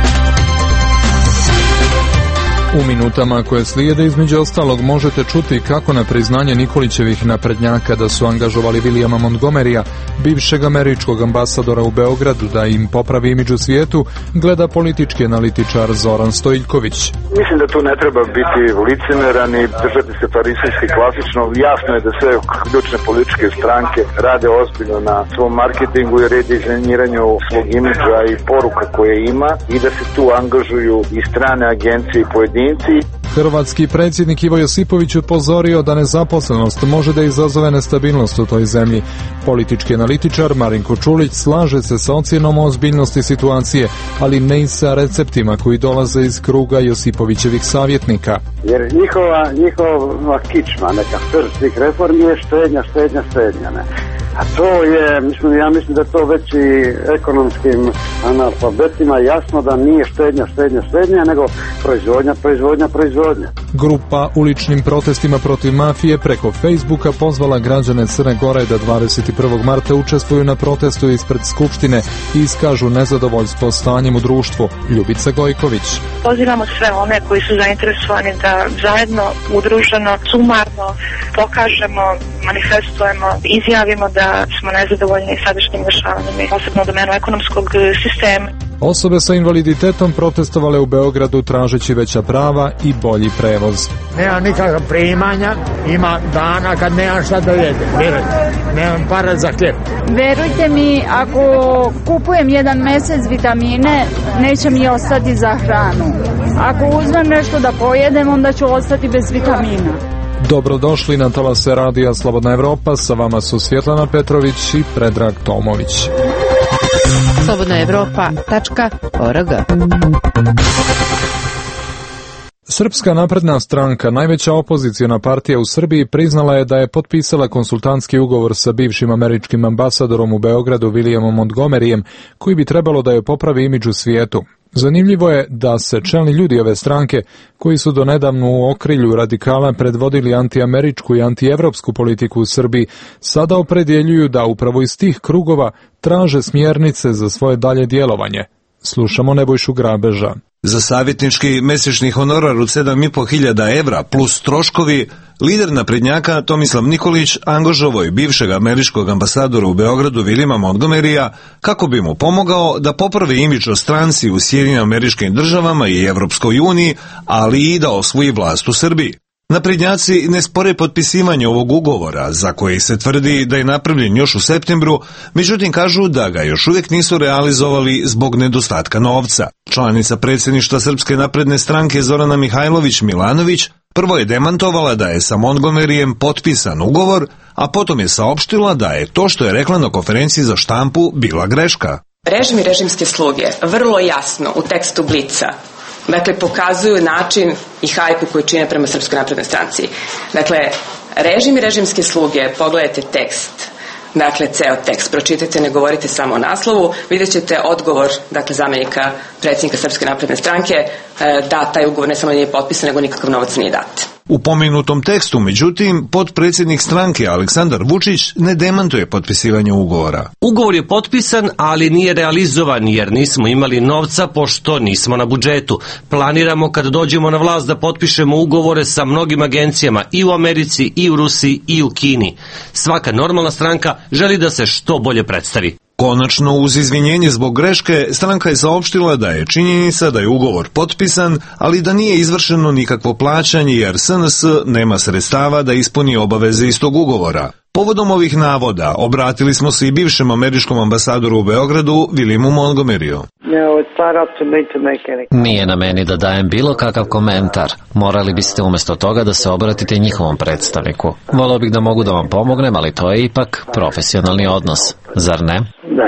Speaker 1: U minutama koje slijede između ostalog možete čuti kako na priznanje Nikolićevih naprednjaka da su angažovali Williama Montgomerya, bivšeg američkog ambasadora u Beogradu, da im popravi imidž u svijetu, gleda politički analitičar Zoran Stojiljković.
Speaker 12: Mislim da tu ne treba biti licemeran i držati se farisejski klasično. Jasno je da sve ključne političke stranke rade ozbiljno na svom marketingu i redizajniranju svog imidža i poruka koje ima i da se tu angažuju i strane agencije i pojedinci.
Speaker 1: Hrvatski predsjednik Ivo Josipović upozorio da nezaposlenost može da izazove nestabilnost u toj zemlji. Politički analitičar Marinko Čulić slaže se sa ocjenom ozbiljnosti situacije, ali ne i sa receptima koji dolaze iz kruga Josipovićevih savjetnika.
Speaker 13: Jer njihova kičma, neka srž tih reformi je štednja. Ne? A to je, ja mislim da to već i ekonomskim analfabetima jasno da nije štednja, nego proizvodnja.
Speaker 1: Grupa uličnim protestima protiv mafije preko Facebooka pozvala građane Crne Gore da 21. marta učestvuju na protestu ispred Skupštine i iskažu nezadovoljstvo stanjem u društvu. Ljubica Gojković.
Speaker 14: Pozivamo sve one koji su zainteresovani da zajedno, udruženo, sumarno pokažemo, manifestujemo, izjavimo da smo nezadovoljni sadašnjim dešavanjima i posebno u domenu ekonomskog sistema.
Speaker 1: Osobe sa invaliditetom protestovale u Beogradu tražeći veća prava i bolji prevoz.
Speaker 15: Nemam nikakva primanja, ima dana kad nemam šta da jedem, nemam para za hljeb.
Speaker 17: Verujte mi, ako kupujem jedan mesec vitamine, neće mi ostati za hranu. Ako uzmem nešto da pojedem, onda ću ostati bez vitamina.
Speaker 1: Dobrodošli na talase Radija Slobodna Evropa, sa vama su Svjetlana Petrović i Predrag Tomović.
Speaker 6: slobodnaevropa.org.
Speaker 1: Srpska napredna stranka, najveća opoziciona partija u Srbiji, priznala je da je potpisala konsultantski ugovor sa bivšim američkim ambasadorom u Beogradu Williamom Montgomeryjem, koji bi trebalo da je popravi imidž u svijetu. Zanimljivo je da se čelni ljudi ove stranke, koji su donedavno u okrilju radikala predvodili antiameričku i antievropsku politiku u Srbiji, sada opredjeljuju da upravo iz tih krugova traže smjernice za svoje dalje djelovanje. Slušamo Nebojšu Grabeža.
Speaker 18: Za savjetnički mesečni honorar od 7.500 evra plus troškovi, lider naprednjaka Tomislav Nikolić angažovao je bivšeg američkog ambasadora u Beogradu Williama Montgomerya kako bi mu pomogao da popravi imidž o stranci u Sjedinjenim Američkim Državama i Evropskoj uniji, ali i da osvoji vlast u Srbiji. Naprednjaci ne spore potpisivanje ovog ugovora, za koji se tvrdi da je napravljen još u septembru, međutim kažu da ga još uvijek nisu realizovali zbog nedostatka novca. Članica predsjedništva Srpske napredne stranke Zorana Mihajlović-Milanović prvo je demantovala da je sa Montgomeryjem potpisan ugovor, a potom je saopštila da je to što je rekla na konferenciji za štampu bila greška.
Speaker 28: Režim i režimske sluge vrlo jasno u tekstu Blica pokazuju način i hajku koju čine prema Srpskoj naprednoj stranci. Režim i režimske sluge, pogledajte tekst, ceo tekst, pročitajte, ne govorite samo o naslovu, vidjet ćete odgovor, zamjenika predsjednika Srpske napredne stranke, da taj ugovor ne samo nije potpisan, nego nikakav novac nije dat.
Speaker 18: U pomenutom tekstu, međutim, potpredsjednik stranke Aleksandar Vučić ne demantuje potpisivanje ugovora.
Speaker 29: Ugovor je potpisan, ali nije realizovan jer nismo imali novca pošto nismo na budžetu. Planiramo kad dođemo na vlast da potpišemo ugovore sa mnogim agencijama i u Americi, i u Rusiji, i u Kini. Svaka normalna stranka želi da se što bolje predstavi.
Speaker 18: Konačno, uz izvinjenje zbog greške, stranka je saopštila da je činjenica da je ugovor potpisan, ali da nije izvršeno nikakvo plaćanje jer SNS nema sredstava da ispuni obaveze iz tog ugovora. Povodom ovih navoda obratili smo se i bivšem američkom ambasadoru u Beogradu, Williamu Montgomeryu.
Speaker 30: Nije na meni da dajem bilo kakav komentar. Morali biste umjesto toga da se obratite njihovom predstavniku. Volio bih da mogu da vam pomognem, ali to je ipak profesionalni odnos, zar ne?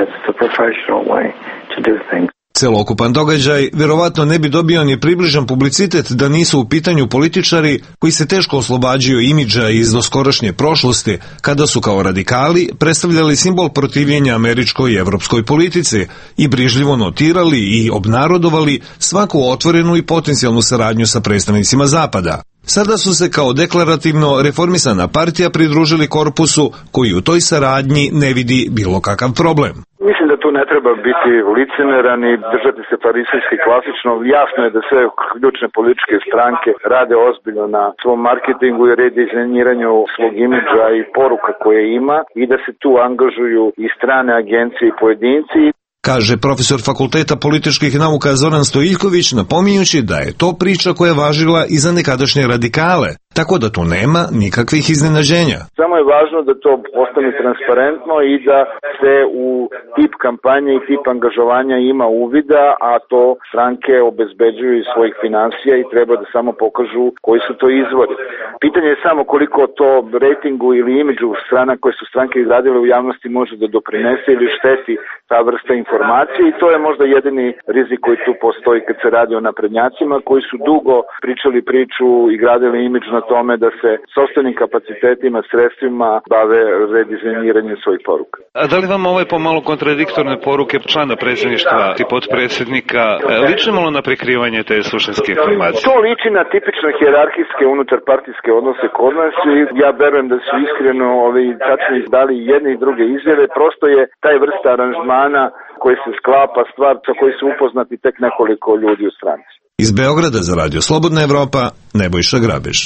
Speaker 18: Celokupan događaj vjerovatno ne bi dobio ni približan publicitet da nisu u pitanju političari koji se teško oslobađaju imidža iz doskorašnje prošlosti, kada su kao radikali predstavljali simbol protivljenja američkoj i evropskoj politici i brižljivo notirali i obnarodovali svaku otvorenu i potencijalnu saradnju sa predstavnicima Zapada. Sada su se kao deklarativno reformisana partija pridružili korpusu koji u toj saradnji ne vidi bilo kakav problem.
Speaker 12: Mislim da tu ne treba biti licemeran i držati se farisejski klasično. Jasno je da sve ključne političke stranke rade ozbiljno na svom marketingu i redizajniranju svog imidža i poruka koje ima i da se tu angažuju i strane agencije i pojedinci.
Speaker 18: Kaže profesor Fakulteta političkih nauka Zoran Stojiljković, napominjući da je to priča koja je važila i za nekadašnje radikale, tako da tu nema nikakvih iznenađenja.
Speaker 12: Samo je važno da to postane transparentno i da se u tip kampanje i tip angažovanja ima uvida, a to stranke obezbeđuju iz svojih financija i treba da samo pokažu koji su to izvori. Pitanje je samo koliko to rejtingu ili imidžu strana koje su stranke izradile u javnosti može da doprinese ili šteti ta vrsta informacije i to je možda jedini rizik koji tu postoji kad se radi o naprednjacima koji su dugo pričali priču i gradili imidž na tome da se sopstvenim kapacitetima, sredstvima bave redizajniranjem svojih poruka.
Speaker 2: A da li vam ove pomalo kontradiktorne poruke člana predsjedništva i potpredsjednika liče malo na prikrivanje te suštinske informacije?
Speaker 12: To liči na tipične hijerarhijske unutar partijske odnose kod nas i ja verujem da su iskreno tačno izdali jedne i druge izjave, prosto je taj vrsta aranžmana koji se sklapa stvar sa koji su upoznati tek nekoliko ljudi u stranci.
Speaker 18: Iz Beograda za Radio Slobodna Evropa, Nebojša Grabež.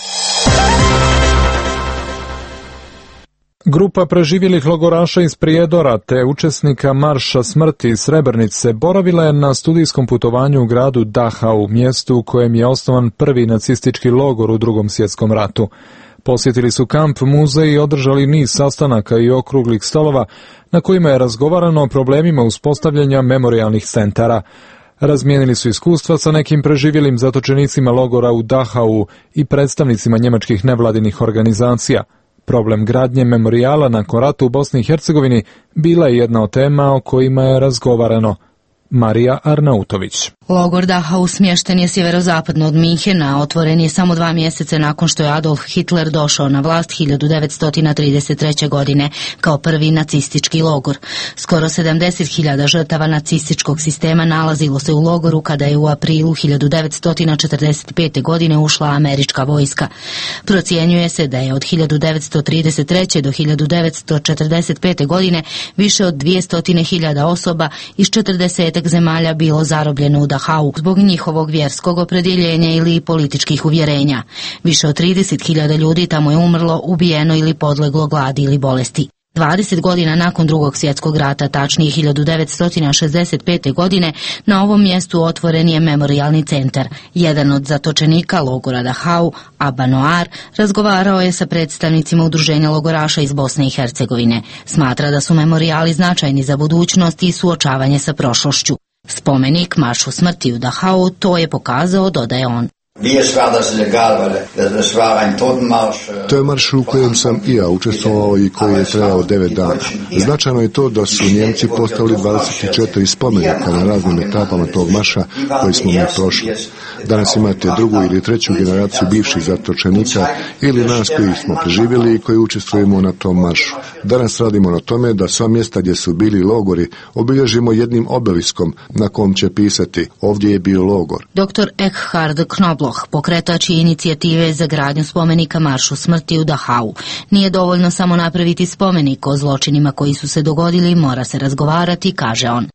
Speaker 1: Grupa preživjelih logoraša iz Prijedora te učesnika Marša smrti iz Srebrenice boravila je na studijskom putovanju u gradu Dachau, mjestu u kojem je osnovan prvi nacistički logor u Drugom svjetskom ratu. Posjetili su kamp, muzej i održali niz sastanaka i okruglih stolova na kojima je razgovarano o problemima uspostavljanja memorijalnih centara. Razmijenili su iskustva sa nekim preživjelim zatočenicima logora u Dachau i predstavnicima njemačkih nevladinih organizacija. Problem gradnje memorijala nakon rata u Bosni i Hercegovini bila je jedna od tema o kojima je razgovarano. Marija Arnautović.
Speaker 4: Logor Dachau smješten je sjeverozapadno od Minhena, otvoren je samo 2 mjeseca nakon što je Adolf Hitler došao na vlast 1933. godine kao prvi nacistički logor. Skoro 70.000 žrtava nacističkog sistema nalazilo se u logoru kada je u aprilu 1945. godine ušla američka vojska. Procjenjuje se da je od 1933. do 1945. godine više od 200.000 osoba iz 40 zemalja bilo zarobljeno u Dachau zbog njihovog vjerskog opredjeljenja ili političkih uvjerenja. Više od 30.000 ljudi tamo je umrlo, ubijeno ili podleglo gladi ili bolesti. 20 godina nakon Drugog svjetskog rata, tačnije 1965. godine, na ovom mjestu otvoren je memorijalni centar. Jedan od zatočenika logora Dachau, Abba Noar, razgovarao je sa predstavnicima udruženja logoraša iz Bosne i Hercegovine. Smatra da su memorijali značajni za budućnost i suočavanje sa prošlošću. Spomenik Maršu smrti u Dachau to je pokazao, dodaje on.
Speaker 5: To je marš u kojem sam i ja učestvovao i koji je trajao 9 dana. Značajno je to da su Njemci postavili 24 spomenika na raznim etapama tog marša koji smo mi prošli. Danas imate drugu ili treću generaciju bivših zatočenika ili nas koji smo preživjeli i koji učestvujemo na tom maršu. Danas radimo na tome da sva mjesta gdje su bili logori obilježimo jednim obeliskom na kom će pisati ovdje je bio logor.
Speaker 4: Dr. Eckhard Knobloch, pokretač inicijative za gradnju spomenika Maršu smrti u Dachau. Nije dovoljno samo napraviti spomenik o zločinima koji su se dogodili, mora se razgovarati, kaže on.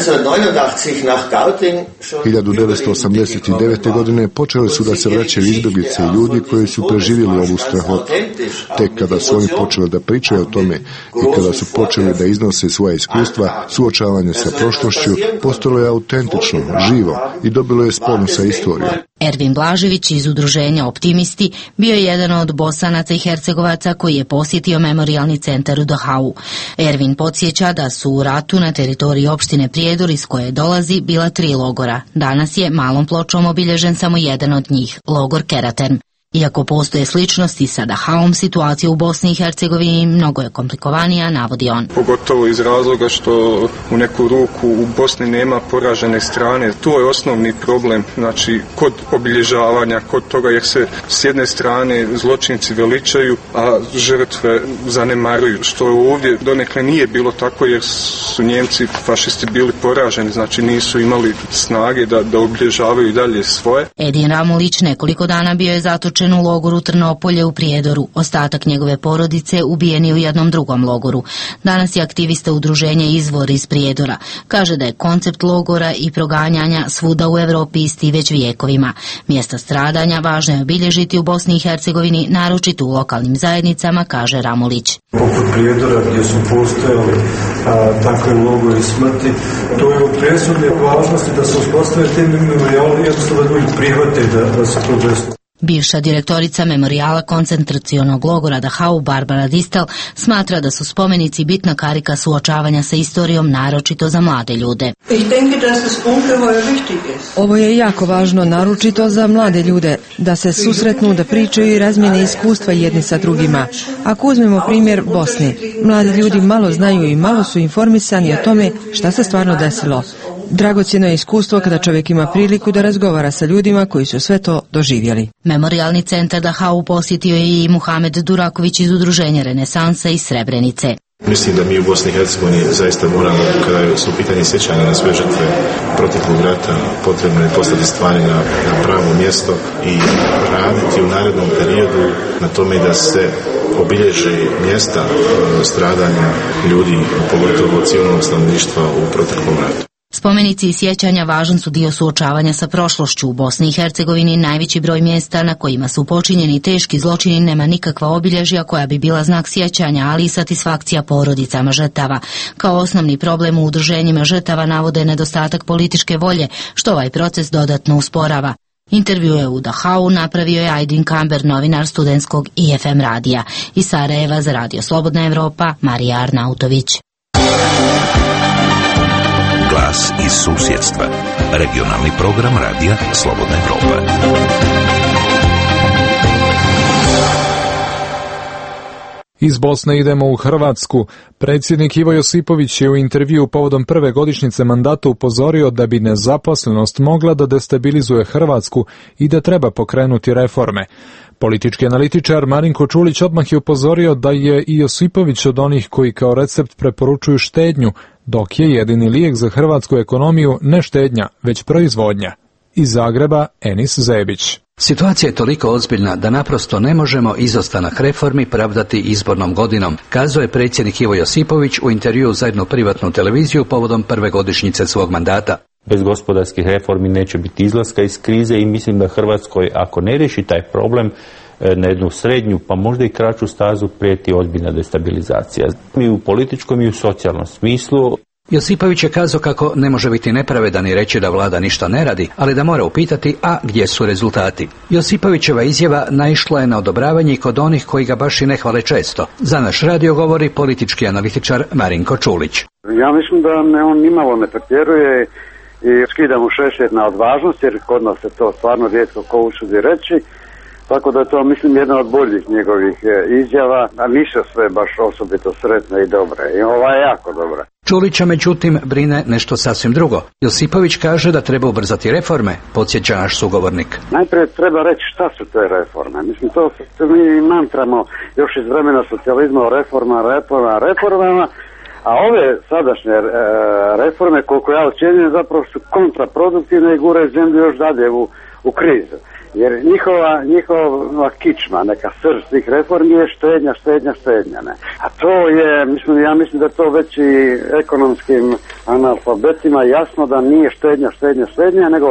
Speaker 5: 1989. godine počeli su da se vraćaju izbjeglice i ljudi koji su preživjeli ovu strahotu. Tek kada su oni počeli da pričaju o tome i kada su počeli da iznose svoja iskustva, suočavanje sa prošlošću postalo je autentično, živo i dobilo je sponu sa istorijom.
Speaker 4: Ervin Blažević iz udruženja Optimisti bio je jedan od Bosanaca i Hercegovaca koji je posjetio memorijalni centar u Dachau. Ervin podsjeća da su u ratu na teritoriji opštine Prijedor iz koje dolazi bila 3 logora. Danas je malom pločom obilježen samo jedan od njih, logor Keraterm. Iako postoje sličnosti sa Dachauom, situacija u Bosni i Hercegovini mnogo je komplikovanija, navodi on.
Speaker 16: Pogotovo iz razloga što u neku ruku u Bosni nema poražene strane. To je osnovni problem, znači kod obilježavanja, kod toga jer se s jedne strane zločinci veličaju, a žrtve zanemaruju. Što ovdje donekle nije bilo tako jer su Njemci fašisti bili poraženi, znači nisu imali snage da obilježavaju i dalje svoje.
Speaker 4: Edin Ramulić nekoliko dana bio je zatočen zatečen u logoru Trnopolje u Prijedoru. Ostatak njegove porodice ubijen je u jednom drugom logoru. Danas je aktivista udruženja Izvor iz Prijedora. Kaže da je koncept logora i proganjanja svuda u Evropi isti već vijekovima. Mjesta stradanja važno je obilježiti u Bosni i Hercegovini, naročito u lokalnim zajednicama, kaže Ramulić.
Speaker 3: Poput Prijedora gdje su postojali takve logori smrti, to je od presudne važnosti da se uspostave te memorijali i jednostavno da ljudi prihvate da se to desilo.
Speaker 4: Bivša direktorica memorijala koncentracionog logora Dachau Barbara Distel smatra da su spomenici bitna karika suočavanja sa istorijom, naročito za mlade ljude.
Speaker 19: Ovo je jako važno, naročito za mlade ljude, da se susretnu, da pričaju i razmjene iskustva jedni sa drugima. Ako uzmemo primjer Bosne, mladi ljudi malo znaju i malo su informisani o tome šta se stvarno desilo. Dragocjeno je iskustvo kada čovjek ima priliku da razgovara sa ljudima koji su sve to doživjeli.
Speaker 4: Memorijalni centar Dachau posjetio je i Muhamed Duraković iz udruženja Renesansa iz Srebrenice.
Speaker 20: Mislim da mi u Bosni i Hercegovini zaista moramo, kada su pitanje sjećanja na sve žrtve proteklog rata, potrebno je postaviti stvari na pravo mjesto i raditi u narednom periodu na tome da se obilježi mjesta stradanja ljudi, pogotovo civilnog stanovništva u proteklom ratu.
Speaker 4: Spomenici i sjećanja važan su dio suočavanja sa prošlošću. U Bosni i Hercegovini najveći broj mjesta na kojima su počinjeni teški zločini nema nikakva obilježja koja bi bila znak sjećanja, ali i satisfakcija porodicama žrtava. Kao osnovni problem u udruženjima žrtava navode nedostatak političke volje, što ovaj proces dodatno usporava. Intervjue u Dachau napravio je Aydin Kamber, novinar studentskog IFM radija. Iz Sarajeva za Radio Slobodna Evropa, Marija Arnautović.
Speaker 11: Glas iz susjedstva. Regionalni program radija Slobodna Evropa.
Speaker 1: Iz Bosne idemo u Hrvatsku. Predsjednik Ivo Josipović je u intervju povodom prve godišnjice mandata upozorio da bi nezaposlenost mogla da destabilizuje Hrvatsku i da treba pokrenuti reforme. Politički analitičar Marinko Čulić odmah je upozorio da je i Josipović od onih koji kao recept preporučuju štednju, dok je jedini lijek za hrvatsku ekonomiju ne štednja, već proizvodnja. Iz Zagreba, Enis Zebić.
Speaker 21: Situacija je toliko ozbiljna da naprosto ne možemo izostanak reformi pravdati izbornom godinom, kazao je predsjednik Ivo Josipović u intervjuu za jednu privatnu televiziju povodom prve godišnjice svog mandata.
Speaker 22: Bez gospodarskih reformi neće biti izlaska iz krize i mislim da Hrvatskoj, ako ne riješi taj problem, na jednu srednju, pa možda i kraću stazu prijeti ozbiljna destabilizacija. I u političkom i u socijalnom smislu.
Speaker 21: Josipović je kazao kako ne može biti nepravedan i reći da vlada ništa ne radi, ali da mora upitati, a gdje su rezultati. Josipovićeva izjava naišla je na odobravanje i kod onih koji ga baš i ne hvale često. Za naš radio govori politički analitičar Marinko Čulić.
Speaker 13: Ja mislim da on nimalo ne pretjeruje i skida mu šešir na odvažnost, jer kod nas se to stvarno rijetko ko usudi reći. Tako da to, mislim, jedna od boljih njegovih izjava, a nisu sve baš osobito sretne i dobre. I ova je jako dobra.
Speaker 21: Čulića, međutim, brine nešto sasvim drugo. Josipović kaže da treba ubrzati reforme, podsjeća naš sugovornik.
Speaker 13: Najprije treba reći šta su te reforme. Mislim, to mi mantramo još iz vremena socijalizma o reformama, a ove sadašnje reforme, koliko ja ocjenjujem, zapravo su kontraproduktivne i gure zemlju još dalje u krizu. Jer njihova kičma, neka srž tih reformi je štednja. Ne? A to je, ja mislim da to već i ekonomskim analfabetima jasno da nije štednja, nego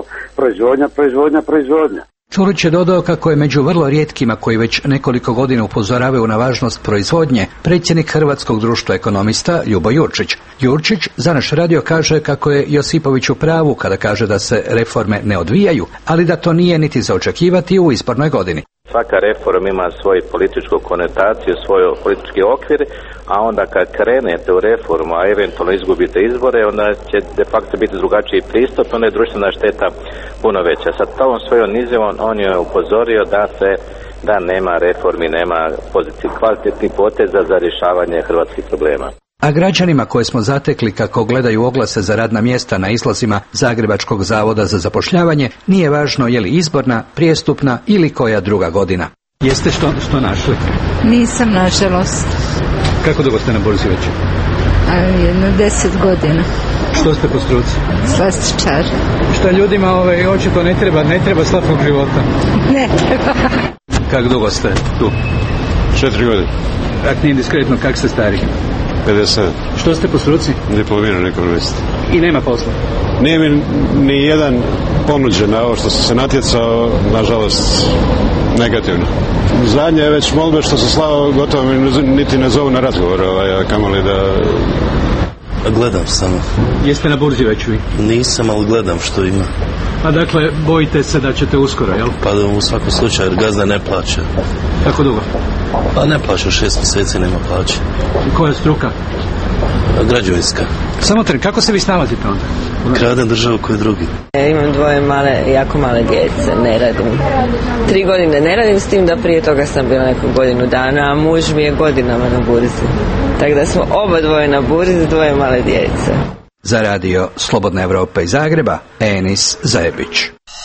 Speaker 13: proizvodnja.
Speaker 21: Čulić je dodao kako je među vrlo rijetkima koji već nekoliko godina upozoravaju na važnost proizvodnje predsjednik Hrvatskog društva ekonomista Ljubo Jurčić. Jurčić za naš radio kaže kako je Josipović u pravu kada kaže da se reforme ne odvijaju, ali da to nije niti za očekivati u izbornoj godini.
Speaker 23: Svaka reforma ima svoju političku konotaciju, svoj politički okvir, a onda kad krenete u reformu, a eventualno izgubite izbore, onda će de facto biti drugačiji pristup, onda je društvena šteta puno veća. Sa tom svojom izjavom on je upozorio da nema reformi, nema kvalitetnih poteza za rješavanje hrvatskih problema.
Speaker 21: A građanima koje smo zatekli kako gledaju oglase za radna mjesta na izlazima Zagrebačkog zavoda za zapošljavanje, nije važno je li izborna, prijestupna ili koja druga godina.
Speaker 22: Jeste što našli?
Speaker 24: Nisam, nažalost.
Speaker 22: Kako dugo ste na burzi već?
Speaker 24: Jedno 10 godina.
Speaker 22: Što ste po struci?
Speaker 24: Slastičar.
Speaker 22: Što ljudima očito ne treba slatkog života?
Speaker 24: Ne treba.
Speaker 21: Kako dugo ste tu?
Speaker 7: 4 godine.
Speaker 21: Ako nije diskretno, kak ste stari?
Speaker 7: 50.
Speaker 21: Što ste po struci?
Speaker 7: Diplomirani ekonomist.
Speaker 21: I nema posla?
Speaker 7: Nije mi ni jedan ponuđen na ovo što sam se natjecao, nažalost, negativno. Zadnje je već molbe što se slao, gotovo mi niti ne zovu na razgovor, kamoli da...
Speaker 8: Gledam samo.
Speaker 21: Jeste na burzi već vi?
Speaker 8: Nisam, ali gledam što ima.
Speaker 21: A dakle, bojite se da ćete uskoro, jel?
Speaker 8: Pa u svakom slučaju, jer gazda ne plaća.
Speaker 21: Kako dugo?
Speaker 8: Pa ne plaća, 6 mjeseci nema plaće.
Speaker 21: Koja je struka?
Speaker 8: Građevinska.
Speaker 21: Samo kako se vi snalazite onda?
Speaker 8: Kradem državu koji drugi.
Speaker 9: Imam jako male djece, ne radim. 3 godine ne radim, s tim da prije toga sam bila neku godinu dana, a muž mi je godinama na burzi. Tako da smo oba dvoje na burzi, 2 male djece.
Speaker 21: Za radio Slobodna Evropa iz Zagreba, Enis Zajebić.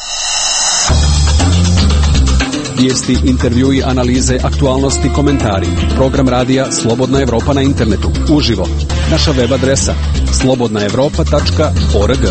Speaker 10: Vijesti, intervjui, analize, aktualnosti, komentari. Program radija Slobodna Evropa na internetu. Uživo. Naša web adresa slobodnaevropa.org.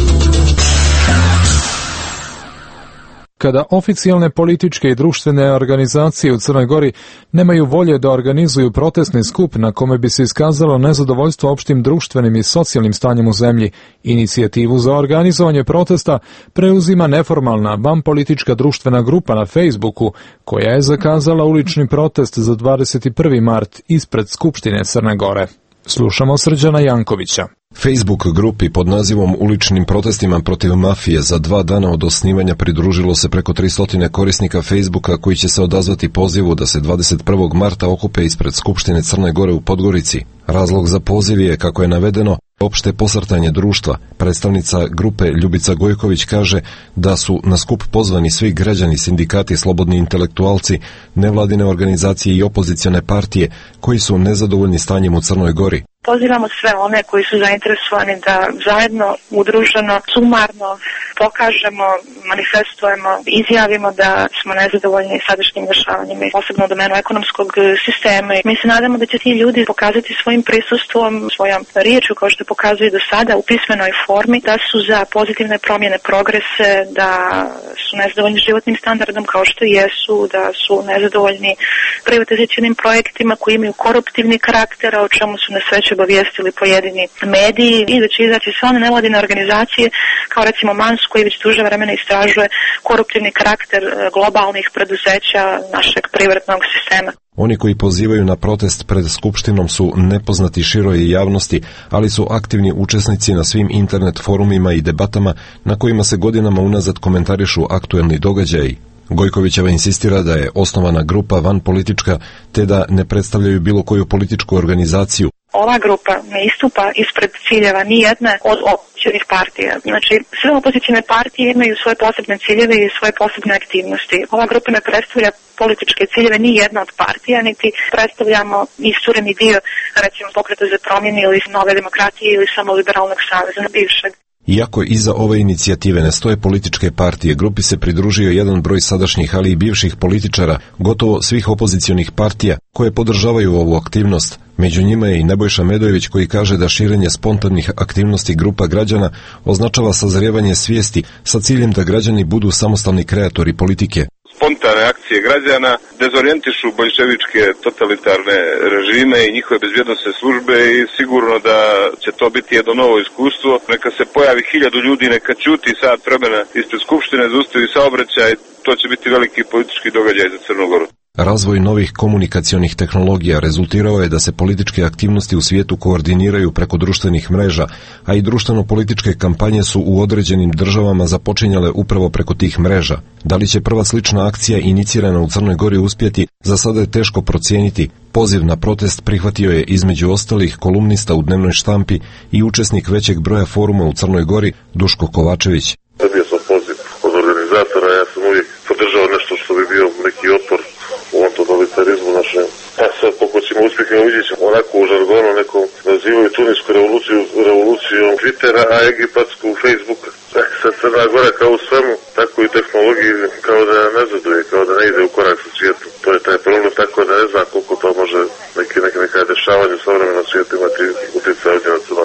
Speaker 1: Kada oficijalne političke i društvene organizacije u Crnoj Gori nemaju volje da organizuju protestni skup na kome bi se iskazalo nezadovoljstvo opštim društvenim i socijalnim stanjem u zemlji, inicijativu za organizovanje protesta preuzima neformalna vanpolitička društvena grupa na Facebooku, koja je zakazala ulični protest za 21. mart ispred Skupštine Crne Gore. Slušamo Srđana Jankovića.
Speaker 14: Facebook grupi pod nazivom Uličnim protestima protiv mafije za 2 dana od osnivanja pridružilo se preko 300 korisnika Facebooka koji će se odazvati pozivu da se 21. marta okupe ispred Skupštine Crne Gore u Podgorici. Razlog za poziv je, kako je navedeno, opšte posrtanje društva. Predstavnica grupe Ljubica Gojković kaže da su na skup pozvani svi građani, sindikati, slobodni intelektualci, nevladine organizacije i opozicione partije koji su nezadovoljni stanjem u Crnoj Gori.
Speaker 15: Pozivamo sve one koji su zainteresovani da zajedno, udruženo, sumarno pokažemo, manifestujemo, izjavimo da smo nezadovoljni sadašnjim dešavanjima, posebno u domenu ekonomskog sistema. Mi se nadamo da će ti ljudi pokazati svojim prisustvom, svojom riječju, kao što pokazuju do sada u pismenoj formi, da su za pozitivne promjene, progrese, da su nezadovoljni životnim standardom kao što jesu, da su nezadovoljni privatizacionim projektima koji imaju koruptivni karakter, o čemu su na sveće obavijestili pojedini mediji, i da će izaći sve one nevladine organizacije kao recimo MANS, koji već duže vremena istražuje koruptivni karakter globalnih preduzeća našeg privrednog sistema.
Speaker 14: Oni koji pozivaju na protest pred Skupštinom su nepoznati široj javnosti, ali su aktivni učesnici na svim internet forumima i debatama na kojima se godinama unazad komentarišu aktuelni događaji. Gojkovićeva insistira da je osnovana grupa vanpolitička, te da ne predstavljaju bilo koju političku organizaciju.
Speaker 15: Ova grupa ne istupa ispred ciljeva ni jedne od opozicionih partija. Znači, sve opozicijne partije imaju svoje posebne ciljeve i svoje posebne aktivnosti. Ova grupa ne predstavlja političke ciljeve ni jedna od partija, niti predstavljamo istureni dio, recimo, Pokreta za promjene ili Nove demokratije ili samo Liberalnog saveza bivšeg.
Speaker 14: Iako iza ove inicijative ne stoje političke partije, grupi se pridružio jedan broj sadašnjih, ali i bivših političara, gotovo svih opozicionih partija, koje podržavaju ovu aktivnost. Među njima je i Nebojša Medojević, koji kaže da širenje spontanih aktivnosti grupa građana označava sazrijevanje svijesti sa ciljem da građani budu samostalni kreatori politike.
Speaker 17: Spontane akcije građana dezorijentišu boljševičke totalitarne režime i njihove bezbjednosne službe i sigurno da će to biti jedno novo iskustvo. Neka se pojavi 1000 ljudi, neka ćuti sat vremena ispred Skupštine, zaustavi saobraćaj, to će biti veliki politički događaj za Crnu Goru.
Speaker 14: Razvoj novih komunikacionih tehnologija rezultirao je da se političke aktivnosti u svijetu koordiniraju preko društvenih mreža, a i društveno-političke kampanje su u određenim državama započinjale upravo preko tih mreža. Da li će prva slična akcija inicirana u Crnoj Gori uspjeti, za sada je teško procijeniti. Poziv na protest prihvatio je između ostalih kolumnista u dnevnoj štampi i učesnik većeg broja foruma u Crnoj Gori, Duško Kovačević.
Speaker 25: Dobio sam poziv od organizatora, ja sam uvijek podržao nešto što bi bio neki otpor u ovom totalitarizmu našem. Pa sad, koliko ćemo uspjeti, vidjet ćemo onako u žargonu nekom nazivaju tunisku revolucijom Twittera, a egipatsku Facebooka. Sad Crna Gora kao u svemu, tako i tehnologiji, kao da nazaduje, kao da ne ide u korak sa svijetom. To je taj problem, tako da ne znam koliko to može neka dešavanja u savremenom svijetu imati utjecaj ovdje na Crnoj Gori.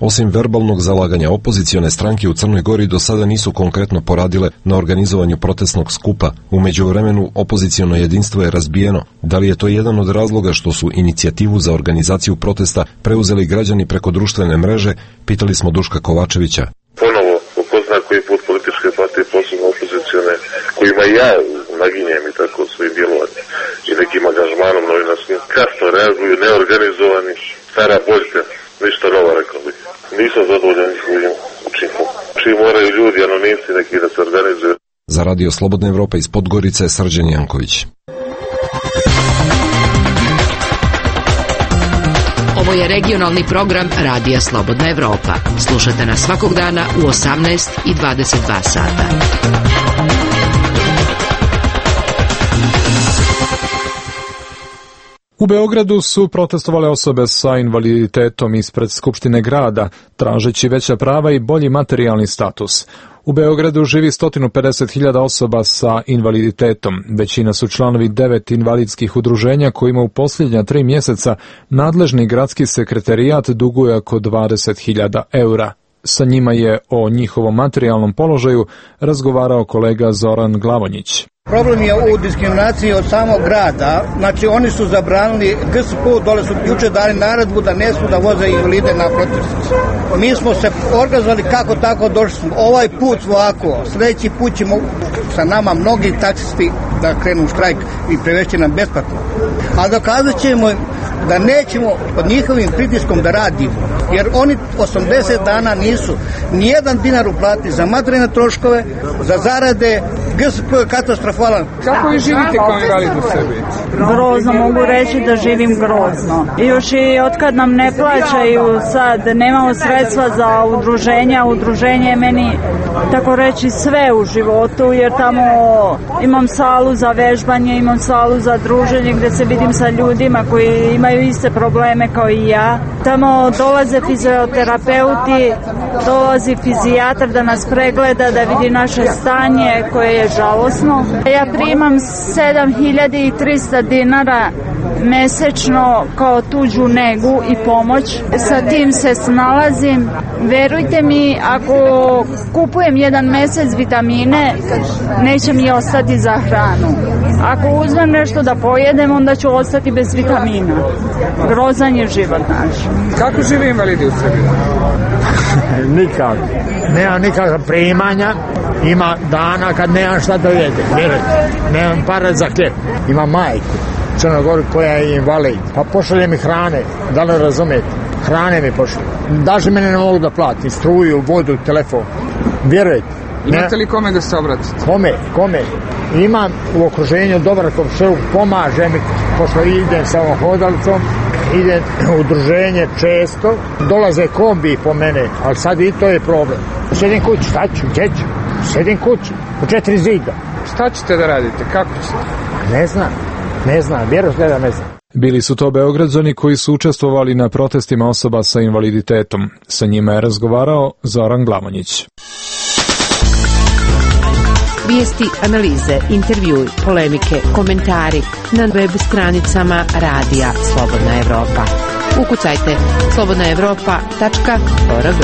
Speaker 14: Osim verbalnog zalaganja, opozicione stranke u Crnoj Gori do sada nisu konkretno poradile na organizovanju protestnog skupa. U međuvremenu opoziciono jedinstvo je razbijeno. Da li je to jedan od razloga što su inicijativu za organizaciju protesta preuzeli građani preko društvene mreže, pitali smo Duška Kovačevića.
Speaker 25: Ponovo, ko zna koji put političke partije, posebno opozicione, kojima ja naginjem i tako svojim djelovanjem i nekim angažmanom novinarskim, kasno reaguju, neorganizovani, stara boljka, ništa nova, rekao bih. Nisam zadovoljan njihovim učinkom. Čiji moraju ljudi, anonimci neki da se organizuju.
Speaker 14: Za Radio Slobodna Evropa iz Podgorice, Srđan Janković.
Speaker 2: Ovo je regionalni program Radija Slobodna Evropa. Slušajte nas svakog dana u 18 i 22 sata.
Speaker 1: U Beogradu su protestovale osobe sa invaliditetom ispred Skupštine grada, tražeći veća prava i bolji materijalni status. U Beogradu živi 150.000 osoba sa invaliditetom. Većina su članovi 9 invalidskih udruženja kojima u posljednja 3 mjeseca nadležni gradski sekretarijat duguje oko 20.000 eura. Sa njima je o njihovom materijalnom položaju razgovarao kolega Zoran Glavonjić.
Speaker 5: Problem je u diskriminaciji od samog grada, znači oni su zabranili GSP, dole su juče dali naredbu da ne smu da voze invalide na protest. Mi smo se organizovali kako tako, došli smo. Ovaj put ovako, sljedeći put ćemo sa nama mnogi taksisti da krenu u štrajk i prevešći nam besplatno. A dokazat ćemo da nećemo pod njihovim pritiskom da radimo, jer oni 80 dana nisu nijedan dinar uplatili za materijalne troškove, za zarade, GSP je katastrofalan.
Speaker 6: Kako vi živite kao invalid u Srbiji?
Speaker 12: Grozno, mogu reći da živim grozno. Još i otkad nam ne plaćaju sad, nemamo sredstva za udruženja, udruženje je meni tako reći sve u životu, jer tamo imam salu za vežbanje, imam salu za druženje gdje se vidim sa ljudima koji imaju iste probleme kao i ja. Tamo dolaze fizioterapeuti, dolazi fizijatar da nas pregleda, da vidi naše stanje koje je žalosno. Ja primam 7.300 dinara mesečno kao tuđu negu i pomoć. Sa tim se snalazim. Verujte mi, ako kupujem jedan mjesec vitamine, neće mi ostati za hranu. Ako uzmem nešto da pojedem, onda ću ostati bez vitamina. Grozan je život naš.
Speaker 6: Kako žive invalidi u Srbiji?
Speaker 18: Nikak. Nema nikakva primanja. Ima dana kad nemam šta da jede. Nemam para za hljeb. Ima majku Crnogori koja je invalid. Pa pošalje mi hrane. Da li razumete? Hrane mi pošalje. Daže mene ne mogu da platim. Struju, vodu, telefon. Vjerujete.
Speaker 6: Imate li kome da se obratite?
Speaker 18: Kome? Imam u okruženju dobar komšiluk, pomaže mi, pošto idem sa ovom hodalicom, idem u udruženje često, dolaze kombi po mene, ali sad i to je problem. Sedim kući, šta ću, gdje ću? Sedim kući, u 4 zida.
Speaker 6: Šta ćete da radite, kako ćete?
Speaker 18: Ne znam, vjerujte da ne znam.
Speaker 1: Bili su to Beograđani koji su učestvovali na protestima osoba sa invaliditetom. Sa njima je razgovarao Zoran Glavonjić.
Speaker 2: Vijesti, analize, intervjui, polemike, komentari na web stranicama Radija Slobodna Evropa. Ukucajte slobodnaevropa.org.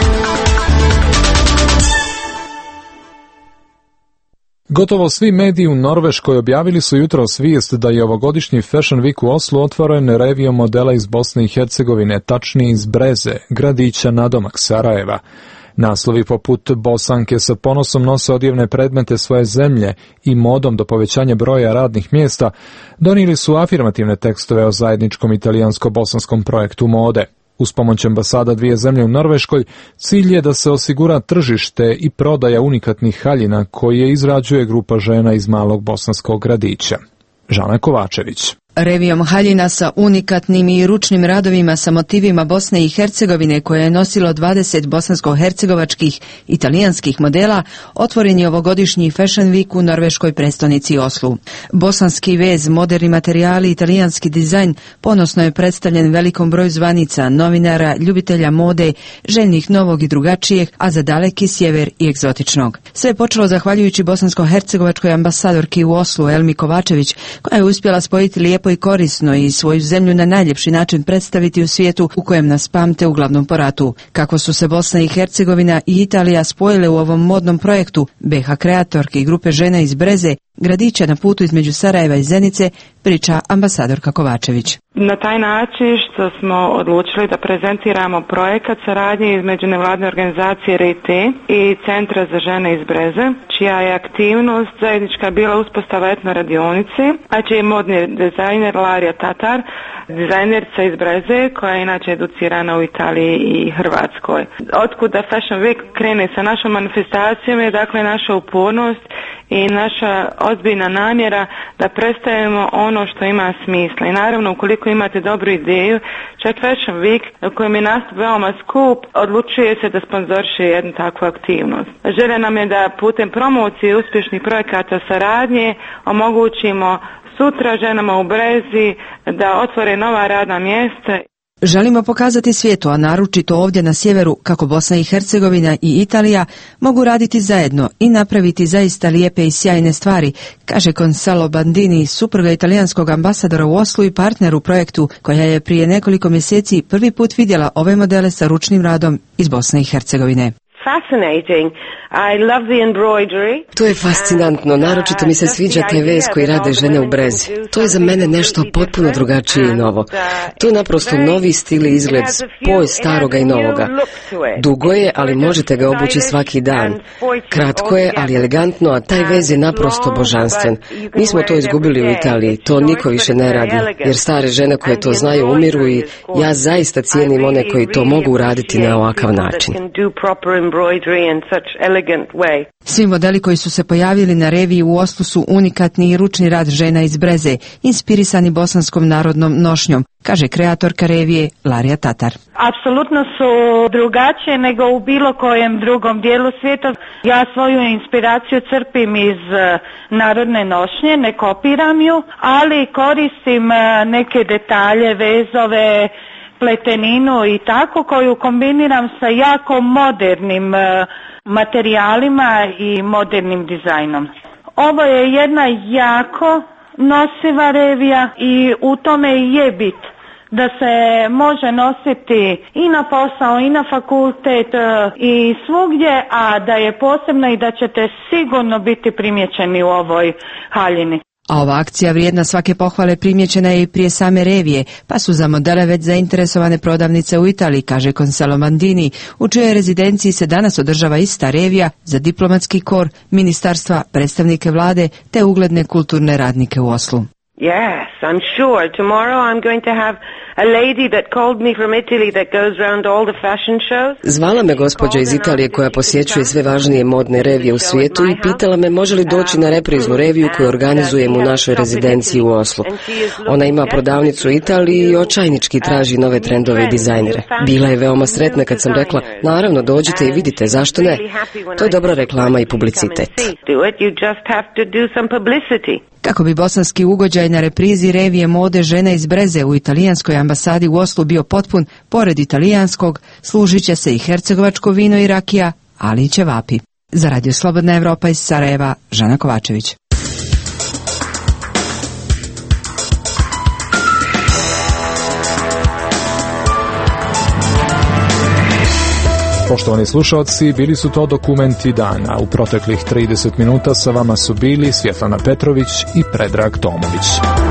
Speaker 1: Gotovo svi mediji u Norveškoj objavili su jutros vijest da je ovogodišnji Fashion Week u Oslu otvoren revijom modela iz Bosne i Hercegovine, tačnije iz Breze, gradića nadomak Sarajeva. Naslovi poput Bosanke sa ponosom nose odjevne predmete svoje zemlje i modom do povećanja broja radnih mjesta donijeli su afirmativne tekstove o zajedničkom italijansko-bosanskom projektu mode. Uz pomoć ambasada dvije zemlje u Norveškoj, cilj je da se osigura tržište i prodaja unikatnih haljina koje izrađuje grupa žena iz malog bosanskog gradića. Žana Kovačević.
Speaker 19: Revijom haljina sa unikatnim i ručnim radovima sa motivima Bosne i Hercegovine koje je nosilo 20 bosansko-hercegovačkih italijanskih modela, otvoren je ovogodišnji Fashion Week u norveškoj prestonici Oslu. Bosanski vez, moderni materijali, italijanski dizajn ponosno je predstavljen velikom broju zvanica, novinara, ljubitelja mode, željnih novog i drugačijeg, a za daleki sjever i egzotičnog. Sve je počelo zahvaljujući bosansko-hercegovačkoj ambasadorki u Oslu, Elmi Kovačević, koja je uspjela spojiti lijepo lijepo i korisno i svoju zemlju na najljepši način predstaviti u svijetu u kojem nas pamte uglavnom po ratu. Kako su se Bosna i Hercegovina i Italija spojile u ovom modnom projektu, BH kreatorke i grupe žena iz Breze, gradića na putu između Sarajeva i Zenice, priča ambasadorka Kovačević.
Speaker 3: Na taj način što smo odlučili da prezentiramo projekat saradnje između nevladne organizacije RIT i Centra za žene iz Breze, čija je aktivnost zajednička bila uspostava etno radionice, a čiji je modni dizajner Larija Tatar, dizajnerca iz Breze, koja je inače educirana u Italiji i Hrvatskoj. Otkuda Fashion Week krene sa našom manifestacijom je dakle naša upornost i naša ozbiljna namjera da predstavimo ono što ima smisla. I naravno, ukoliko imate dobru ideju, čak Fashion Week, u kojem je nastup veoma skup, odlučuje se da sponzorše jednu takvu aktivnost. Želja nam je da putem promocije uspješnih projekata saradnje omogućimo sutra ženama u Brezi da otvore nova radna mjesta.
Speaker 19: Želimo pokazati svijetu, a naročito ovdje na sjeveru, kako Bosna i Hercegovina i Italija mogu raditi zajedno i napraviti zaista lijepe i sjajne stvari, kaže Gonzalo Bandini, supruga italijanskog ambasadora u Oslu i partner u projektu, koja je prije nekoliko mjeseci prvi put vidjela ove modele sa ručnim radom iz Bosne i Hercegovine.
Speaker 4: To je fascinantno, naročito mi se sviđa taj vez koji rade žene u Brezi. To je za mene nešto potpuno drugačije i novo. To je naprosto novi stil i izgled, spoj staroga i novoga. Dugo je, ali možete ga obući svaki dan. Kratko je, ali elegantno, a taj vez je naprosto božanstven. Mi smo to izgubili u Italiji, to niko više ne radi, jer stare žene koje to znaju umiru i ja zaista cijenim one koji to mogu uraditi na ovakav način.
Speaker 19: Svi modeli koji su se pojavili na reviji u Oslu su unikatni i ručni rad žena iz Breze, inspirisani bosanskom narodnom nošnjom, kaže kreatorka revije Larija Tatar.
Speaker 12: Apsolutno su drugačije nego u bilo kojem drugom dijelu svijeta. Ja svoju inspiraciju crpim iz narodne nošnje, ne kopiram ju, ali koristim neke detalje, vezove, pleteninu i tako, koju kombiniram sa jako modernim materijalima i modernim dizajnom. Ovo je jedna jako nosiva revija i u tome je bit da se može nositi i na posao i na fakultet i svugdje, a da je posebno i da ćete sigurno biti primjećeni u ovoj haljini.
Speaker 19: A ova akcija vrijedna svake pohvale primjećena je i prije same revije, pa su za modele već zainteresovane prodavnice u Italiji, kaže Gonzalo Bandini, u čijoj rezidenciji se danas održava ista revija za diplomatski kor, ministarstva, predstavnike vlade te ugledne kulturne radnike u Oslu.
Speaker 11: Yes, I'm sure. Tomorrow I'm going to have a lady that called me from Italy that goes around all the fashion shows.
Speaker 4: Zvala me gospođa iz Italije koja posjećuje sve važnije modne revije u svijetu i pitala me može li doći na repriznu reviju koju organizujem u našoj rezidenciji u Oslu. Ona ima prodavnicu u Italiji i očajnički traži nove trendove i dizajnere. Bila je veoma sretna kad sam rekla, naravno dođite i vidite, zašto ne? To je dobra reklama i publicitet.
Speaker 19: Kako bi bosanski ugođaj na reprizi revije mode žena iz Breze u italijanskoj ambasadi u Oslu bio potpun, pored italijanskog, služit će se i hercegovačko vino i rakija, ali i ćevapi. Za Radio Slobodna Evropa iz Sarajeva, Žana Kovačević.
Speaker 1: Poštovani slušalci, bili su to dokumenti dana. U proteklih 30 minuta sa vama su bili Svjetlana Petrović i Predrag Tomović.